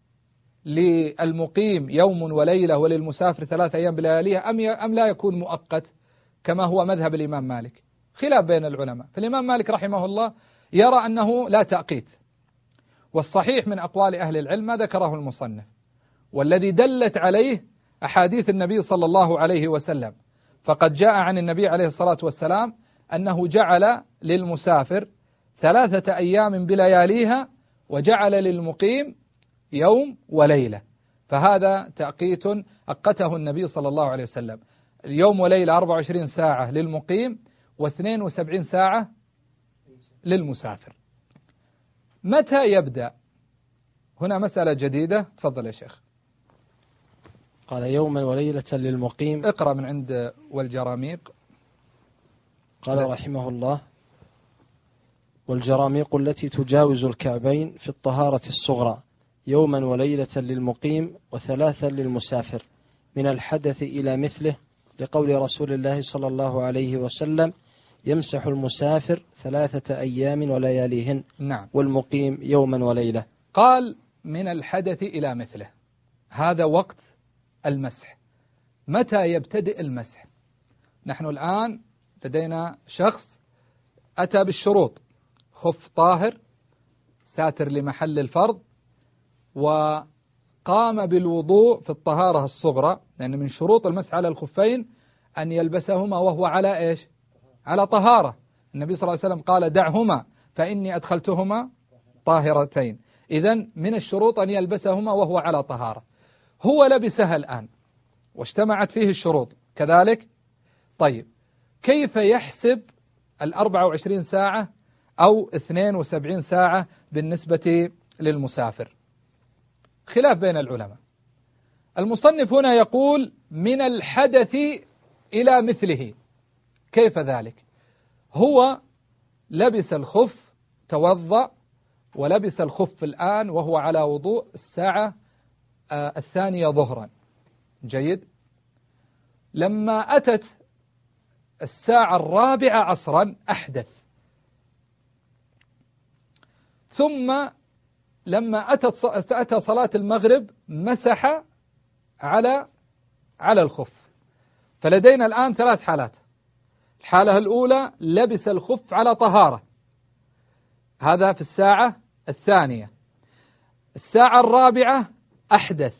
للمقيم يوم وليلة وللمسافر 3 أيام بلياليها، أم لا يكون مؤقت كما هو مذهب الإمام مالك؟ خلاف بين العلماء. فالإمام مالك رحمه الله يرى أنه لا تأقيت، والصحيح من أقوال أهل العلم ما ذكره المصنف، والذي دلت عليه أحاديث النبي صلى الله عليه وسلم. فقد جاء عن النبي عليه الصلاة والسلام أنه جعل للمسافر 3 أيام بلياليها، وجعل للمقيم يوم وليلة، فهذا تأقيت أقته النبي صلى الله عليه وسلم. اليوم وليلة 24 ساعة للمقيم و72 ساعة للمسافر. متى يبدأ؟ هنا مسألة جديدة، تفضل يا شيخ. قال: يوما وليلة للمقيم. اقرأ من عند والجراميق. قال رحمه الله: والجراميق التي تجاوز الكعبين في الطهارة الصغرى يوما وليلة للمقيم و3 للمسافر من الحدث إلى مثله، لقول رسول الله صلى الله عليه وسلم: يمسح المسافر 3 أيام ولياليهن. نعم. والمقيم يوما وليلة. قال: من الحدث إلى مثله، هذا وقت المسح. متى يبتدئ المسح؟ نحن الآن لدينا شخص أتى بالشروط: خف طاهر، ساتر لمحل الفرض، وقام بالوضوء في الطهارة الصغرى، لأن من شروط المسح على الخفين أن يلبسهما وهو على إيش؟ على طهارة. النبي صلى الله عليه وسلم قال: دعهما فإني أدخلتهما طاهرتين. إذن من الشروط أن يلبسهما وهو على طهارة. هو لبسها الآن واجتمعت فيه الشروط كذلك. طيب، كيف يحسب 24 ساعة أو 72 ساعة بالنسبة للمسافر؟ خلاف بين العلماء. المصنف هنا يقول: من الحدث إلى مثله. كيف ذلك؟ هو لبس الخف، توضأ ولبس الخف الآن وهو على وضوء الساعة 2 ظهرا. جيد. لما أتت الساعة 4 عصرا أحدث، ثم لما أتى صلاة المغرب مسح على الخف. فلدينا الآن 3 حالات. الحالة الأولى: لبس الخف على طهارة، هذا في الساعة 2. الساعة 4 أحدث.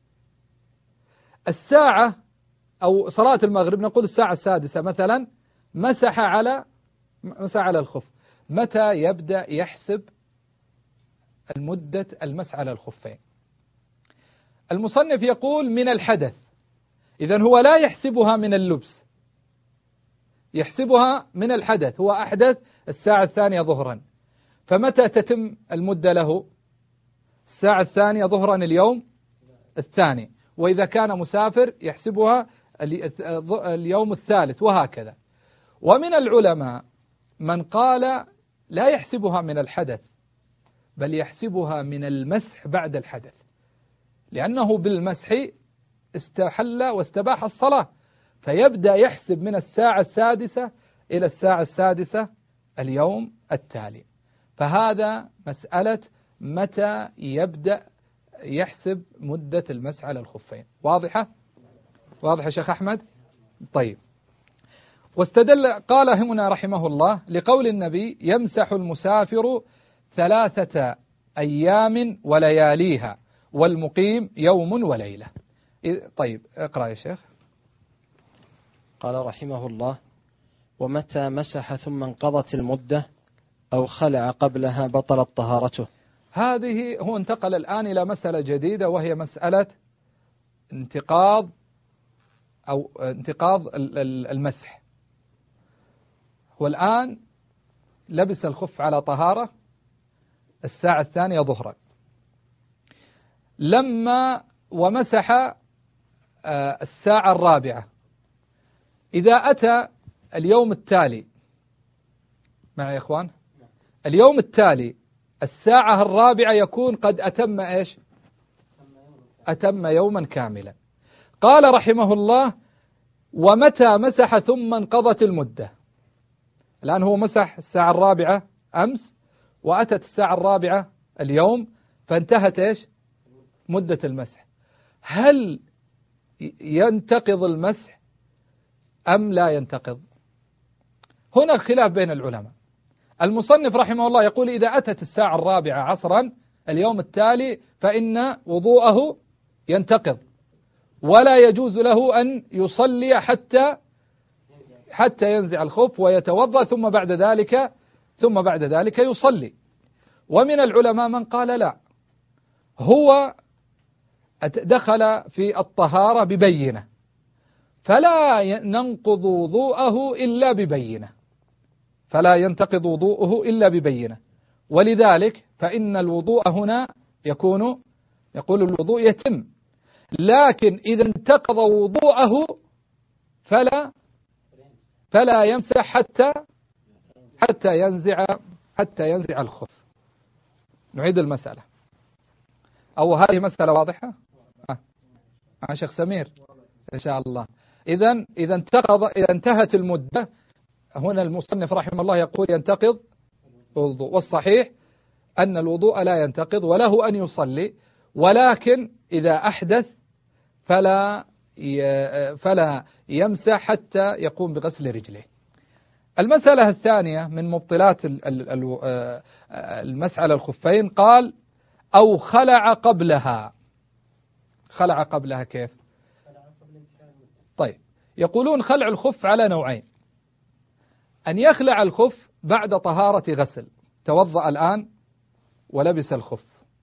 الساعة أو صلاة المغرب نقول الساعة 6 مثلا مسح على الخف. متى يبدأ يحسب المدة المسح على الخفين؟ المصنف يقول: من الحدث. إذن هو لا يحسبها من اللبس، يحسبها من الحدث، هو أحدث الساعة 2 ظهرا، فمتى تتم المدة له؟ الساعة 2 ظهرا اليوم 2، وإذا كان مسافر يحسبها اليوم 3 وهكذا. ومن العلماء من قال لا يحسبها من الحدث، بل يحسبها من المسح بعد الحدث، لأنه بالمسح استحل واستباح الصلاة، فيبدأ يحسب من الساعة 6 إلى الساعة 6 اليوم التالي. فهذا مسألة متى يبدأ يحسب مدة المسح على الخفين. واضحة شيخ أحمد؟ طيب. واستدل قال هنا رحمه الله لقول النبي يمسح المسافر 3 أيام ولياليها والمقيم يوم وليلة. طيب اقرأ يا شيخ. قال رحمه الله: ومتى مسح ثم انقضت المدة أو خلع قبلها بطلت طهارته. هذه هو انتقل الآن إلى مسألة جديدة، وهي مسألة انتقاض المسح. والآن لبس الخف على طهارة الساعة 2 ظهرا، لما ومسح الساعة 4، إذا أتى اليوم التالي، معي يا إخوان، اليوم التالي الساعة 4 يكون قد أتم إيش؟ أتم يوما كاملا. قال رحمه الله: ومتى مسح ثم انقضت المدة. الآن هو مسح الساعة 4 أمس، وأتت الساعة 4 اليوم، فانتهت إيش؟ مدة المسح. هل ينتقض المسح أم لا ينتقض؟ هنا خلاف بين العلماء. المصنف رحمه الله يقول إذا أتت الساعة 4 عصرا اليوم التالي فإن وضوءه ينتقض، ولا يجوز له أن يصلي حتى ينزع الخف ويتوضأ ثم بعد ذلك يصلي. ومن العلماء من قال لا، هو دخل في الطهارة ببينة، فلا ينقض وضوءه إلا ببينة، فلا ينتقض وضوءه إلا ببينة. ولذلك فإن الوضوء هنا يقول الوضوء يتم، لكن إذا انتقض وضوءه فلا يمسح حتى ينزع الخف. نعيد المسألة، أو هذه مسألة واضحة؟ شيخ سمير إن شاء الله. إذا انتهت المدة، هنا المصنف رحمه الله يقول ينتقض الوضوء، والصحيح أن الوضوء لا ينتقض وله أن يصلي، ولكن إذا أحدث فلا يمسح حتى يقوم بغسل رجله. المسألة الثانية من مبطلات المسح على الخفين، قال أو خلع قبلها. خلع قبلها كيف؟ طيب، يقولون خلع الخف على نوعين: أن يخلع الخف بعد طهارة غسل، توضأ الآن ولبس الخف،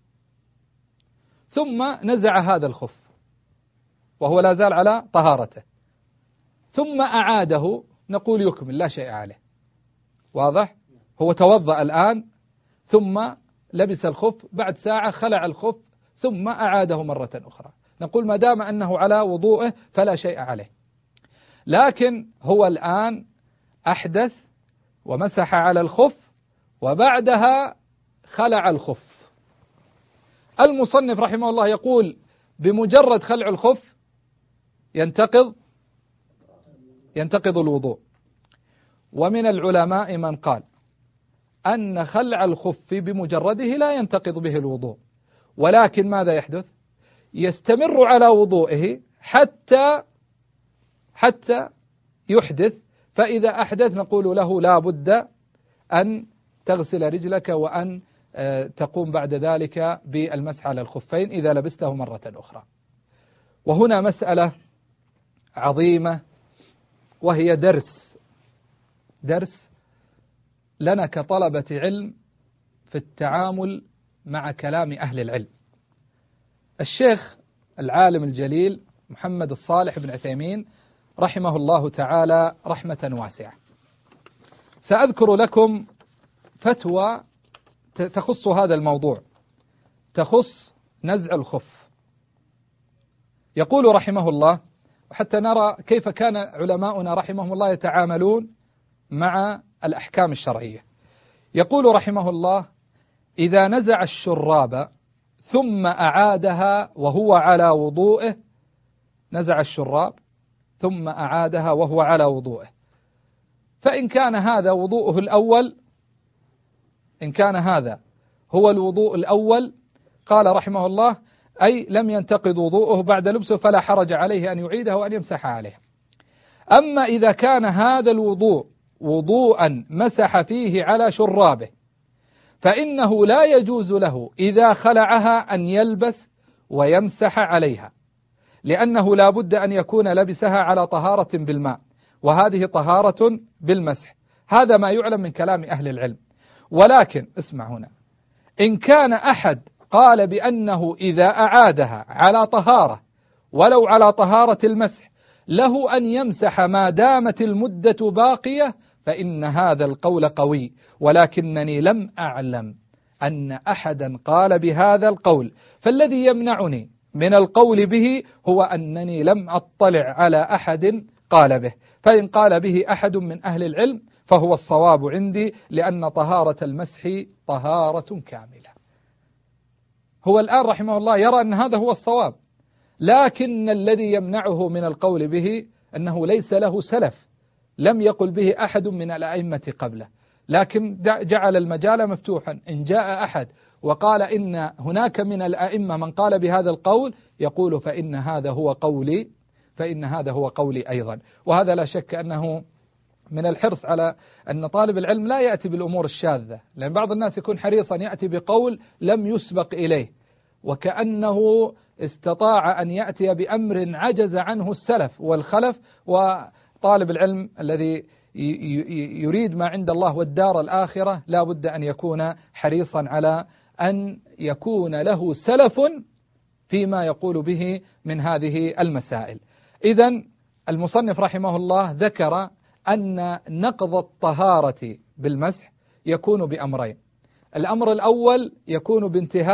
ثم نزع هذا الخف وهو لا زال على طهارته، ثم أعاده، نقول يكمل لا شيء عليه. واضح؟ هو توضأ الآن ثم لبس الخف، بعد ساعة خلع الخف ثم أعاده مرة أخرى، نقول ما دام أنه على وضوءه فلا شيء عليه. لكن هو الآن أحدث ومسح على الخف وبعدها خلع الخف. المصنف رحمه الله يقول بمجرد خلع الخف ينتقض الوضوء. ومن العلماء من قال أن خلع الخف بمجرده لا ينتقض به الوضوء، ولكن ماذا يحدث؟ يستمر على وضوئه حتى يحدث، فإذا أحدث نقول له لا بد أن تغسل رجلك وأن تقوم بعد ذلك بالمسح على الخفين إذا لبسته مرة أخرى. وهنا مسألة عظيمة، وهي درس لنا كطلبة علم في التعامل مع كلام أهل العلم. الشيخ العالم الجليل محمد الصالح بن عثيمين رحمه الله تعالى رحمة واسعة سأذكر لكم فتوى تخص هذا الموضوع، تخص نزع الخف. يقول رحمه الله، حتى نرى كيف كان علماؤنا رحمهم الله يتعاملون مع الأحكام الشرعية. يقول رحمه الله: إذا نزع الشراب ثم أعادها وهو على وضوئه، نزع الشراب ثم أعادها وهو على وضوئه، فإن كان هذا وضوءه الأول، إن كان هذا هو الوضوء الأول، قال رحمه الله: أي لم ينتقض وضوءه بعد لبسه فلا حرج عليه أن يعيده وأن يمسح عليه. أما إذا كان هذا الوضوء وضوءا مسح فيه على شرابه، فإنه لا يجوز له إذا خلعها أن يلبس ويمسح عليها، لأنه لا بد أن يكون لبسها على طهارة بالماء، وهذه طهارة بالمسح. هذا ما يعلم من كلام أهل العلم. ولكن اسمع هنا، إن كان أحد قال بأنه إذا أعادها على طهارة ولو على طهارة المسح له أن يمسح ما دامت المدة باقية، فإن هذا القول قوي، ولكنني لم أعلم أن أحدا قال بهذا القول، فالذي يمنعني من القول به هو أنني لم أطلع على أحد قال به، فإن قال به أحد من أهل العلم فهو الصواب عندي، لأن طهارة المسح طهارة كاملة. هو الآن رحمه الله يرى أن هذا هو الصواب، لكن الذي يمنعه من القول به أنه ليس له سلف، لم يقل به أحد من الأئمة قبله، لكن جعل المجال مفتوحا. إن جاء أحد وقال إن هناك من الأئمة من قال بهذا القول، يقول فإن هذا هو قولي، فإن هذا هو قولي أيضا. وهذا لا شك أنه من الحرص على أن طالب العلم لا يأتي بالأمور الشاذة، لأن بعض الناس يكون حريصا يأتي بقول لم يسبق إليه، وكأنه استطاع أن يأتي بأمر عجز عنه السلف والخلف. وطالب العلم الذي يريد ما عند الله والدار الآخرة لا بد أن يكون حريصا على أن يكون له سلف فيما يقول به من هذه المسائل. إذن المصنف رحمه الله ذكر أن نقض الطهارة بالمسح يكون بأمرين. الأمر الأول يكون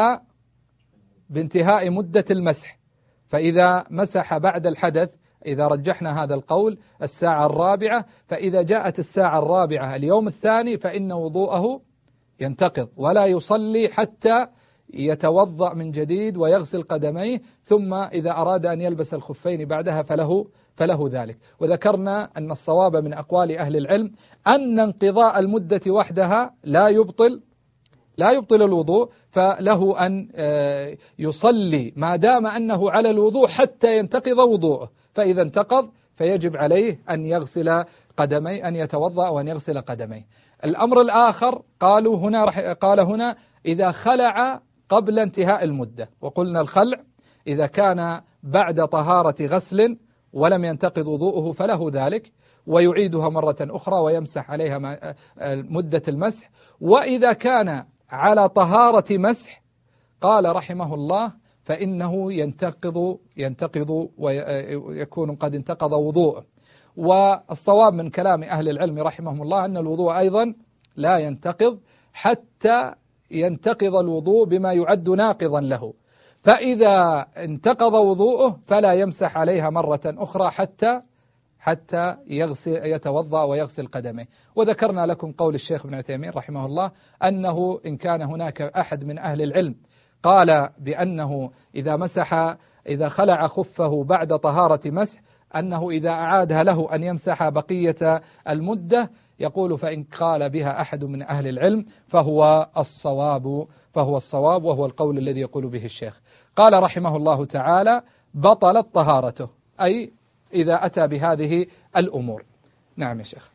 بانتهاء مدة المسح، فإذا مسح بعد الحدث، إذا رجحنا هذا القول الساعة الرابعة، فإذا جاءت الساعة الرابعة اليوم الثاني فإن وضوءه ينتقض، ولا يصلي حتى يتوضأ من جديد ويغسل قدميه، ثم إذا أراد أن يلبس الخفين بعدها فله ذلك. وذكرنا أن الصواب من أقوال أهل العلم أن انقضاء المدة وحدها لا يبطل الوضوء، فله أن يصلي ما دام أنه على الوضوء حتى ينتقض وضوءه، فإذا انتقض فيجب عليه أن يغسل قدميه، أن يتوضأ وأن يغسل قدميه. الأمر الآخر قال هنا إذا خلع قبل انتهاء المدة، وقلنا الخلع إذا كان بعد طهارة غسل ولم ينتقض وضوءه فله ذلك، ويعيدها مرة أخرى ويمسح عليها مدة المسح. وإذا كان على طهارة مسح قال رحمه الله فإنه ينتقض ويكون قد انتقض وضوءه. والصواب من كلام أهل العلم رحمهم الله أن الوضوء أيضا لا ينتقض حتى ينتقض الوضوء بما يعد ناقضا له، فإذا انتقض وضوءه فلا يمسح عليها مرة أخرى حتى يتوضأ ويغسل قدمه. وذكرنا لكم قول الشيخ ابن عثيمين رحمه الله أنه إن كان هناك أحد من أهل العلم قال بأنه إذا خلع خفه بعد طهارة مسح أنه إذا أعادها له أن يمسح بقية المدة، يقول فإن قال بها أحد من أهل العلم فهو الصواب وهو القول الذي يقول به الشيخ. قال رحمه الله تعالى بطلت طهارته، أي إذا أتى بهذه الأمور. نعم يا شيخ.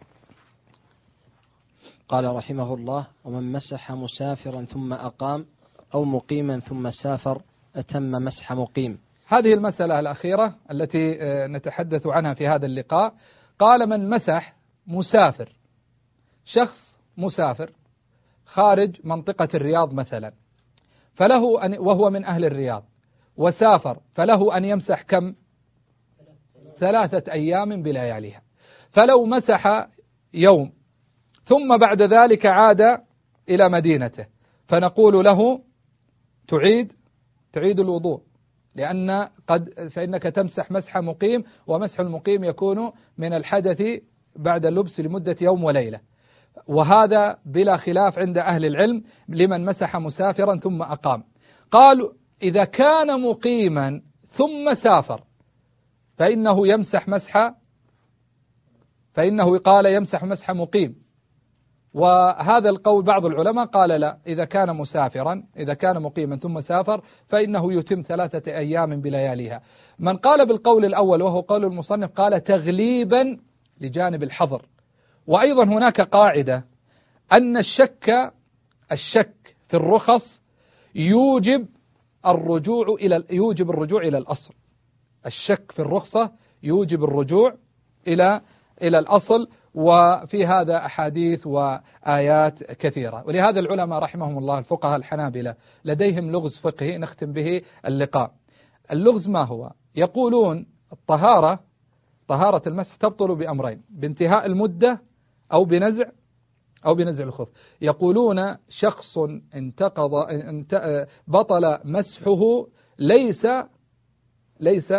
قال رحمه الله ومن مسح مسافرا ثم أقام أو مقيما ثم سافر أتم مسح مقيم. هذه المسألة الأخيرة التي نتحدث عنها في هذا اللقاء. قال من مسح مسافر، شخص مسافر خارج منطقة الرياض مثلا، فله أن وهو من أهل الرياض وسافر، فله أن يمسح كم؟ 3 أيام بلياليها. فلو مسح يوم ثم بعد ذلك عاد إلى مدينته، فنقول له تعيد الوضوء، لأن فإنك تمسح مسح مقيم، ومسح المقيم يكون من الحدث بعد اللبس لمدة يوم وليلة، وهذا بلا خلاف عند أهل العلم لمن مسح مسافرا ثم أقام. قالوا إذا كان مقيما ثم سافر فإنه يمسح مسح مقيم، وهذا القول بعض العلماء قال لا، إذا كان مقيما ثم سافر فإنه يتم 3 أيام بلياليها. من قال بالقول الأول وهو قول المصنف قال تغليبا لجانب الحظر. وأيضا هناك قاعدة أن الشك في الرخص يوجب الرجوع إلى الأصل. الشك في الرخصة يوجب الرجوع إلى الأصل، وفي هذا أحاديث وآيات كثيرة. ولهذا العلماء رحمهم الله الفقهاء الحنابلة لديهم لغز فقهي نختم به اللقاء. اللغز ما هو؟ يقولون طهارة المسح تبطل بأمرين: بانتهاء المدة أو بنزع الخف. يقولون شخص بطل مسحه ليس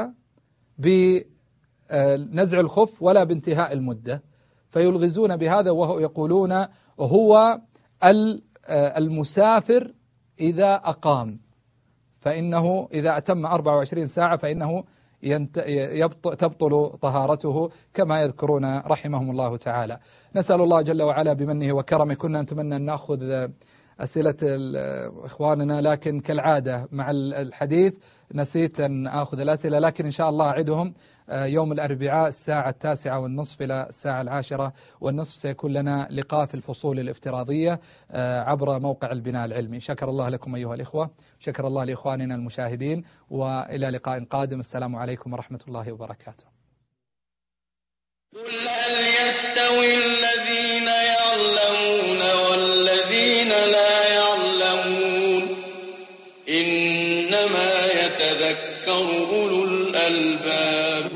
بنزع الخف ولا بانتهاء المدة، فيلغزون بهذا، وهو يقولون هو المسافر إذا أقام، فإنه إذا أتم 24 ساعة فإنه تبطل طهارته كما يذكرون رحمهم الله تعالى. نسأل الله جل وعلا بمنه وكرمه. كنا نتمنى أن نأخذ أسئلة إخواننا، لكن كالعادة مع الحديث نسيت أن أخذ الأسئلة، لكن إن شاء الله أعدهم يوم الأربعاء الساعة 9:30 إلى الساعة 10:30 سيكون لنا لقاء في الفصول الافتراضية عبر موقع البناء العلمي. شكر الله لكم أيها الإخوة، شكر الله لإخواننا المشاهدين، وإلى لقاء قادم. السلام عليكم ورحمة الله وبركاته. قل هل يستوي الذين يعلمون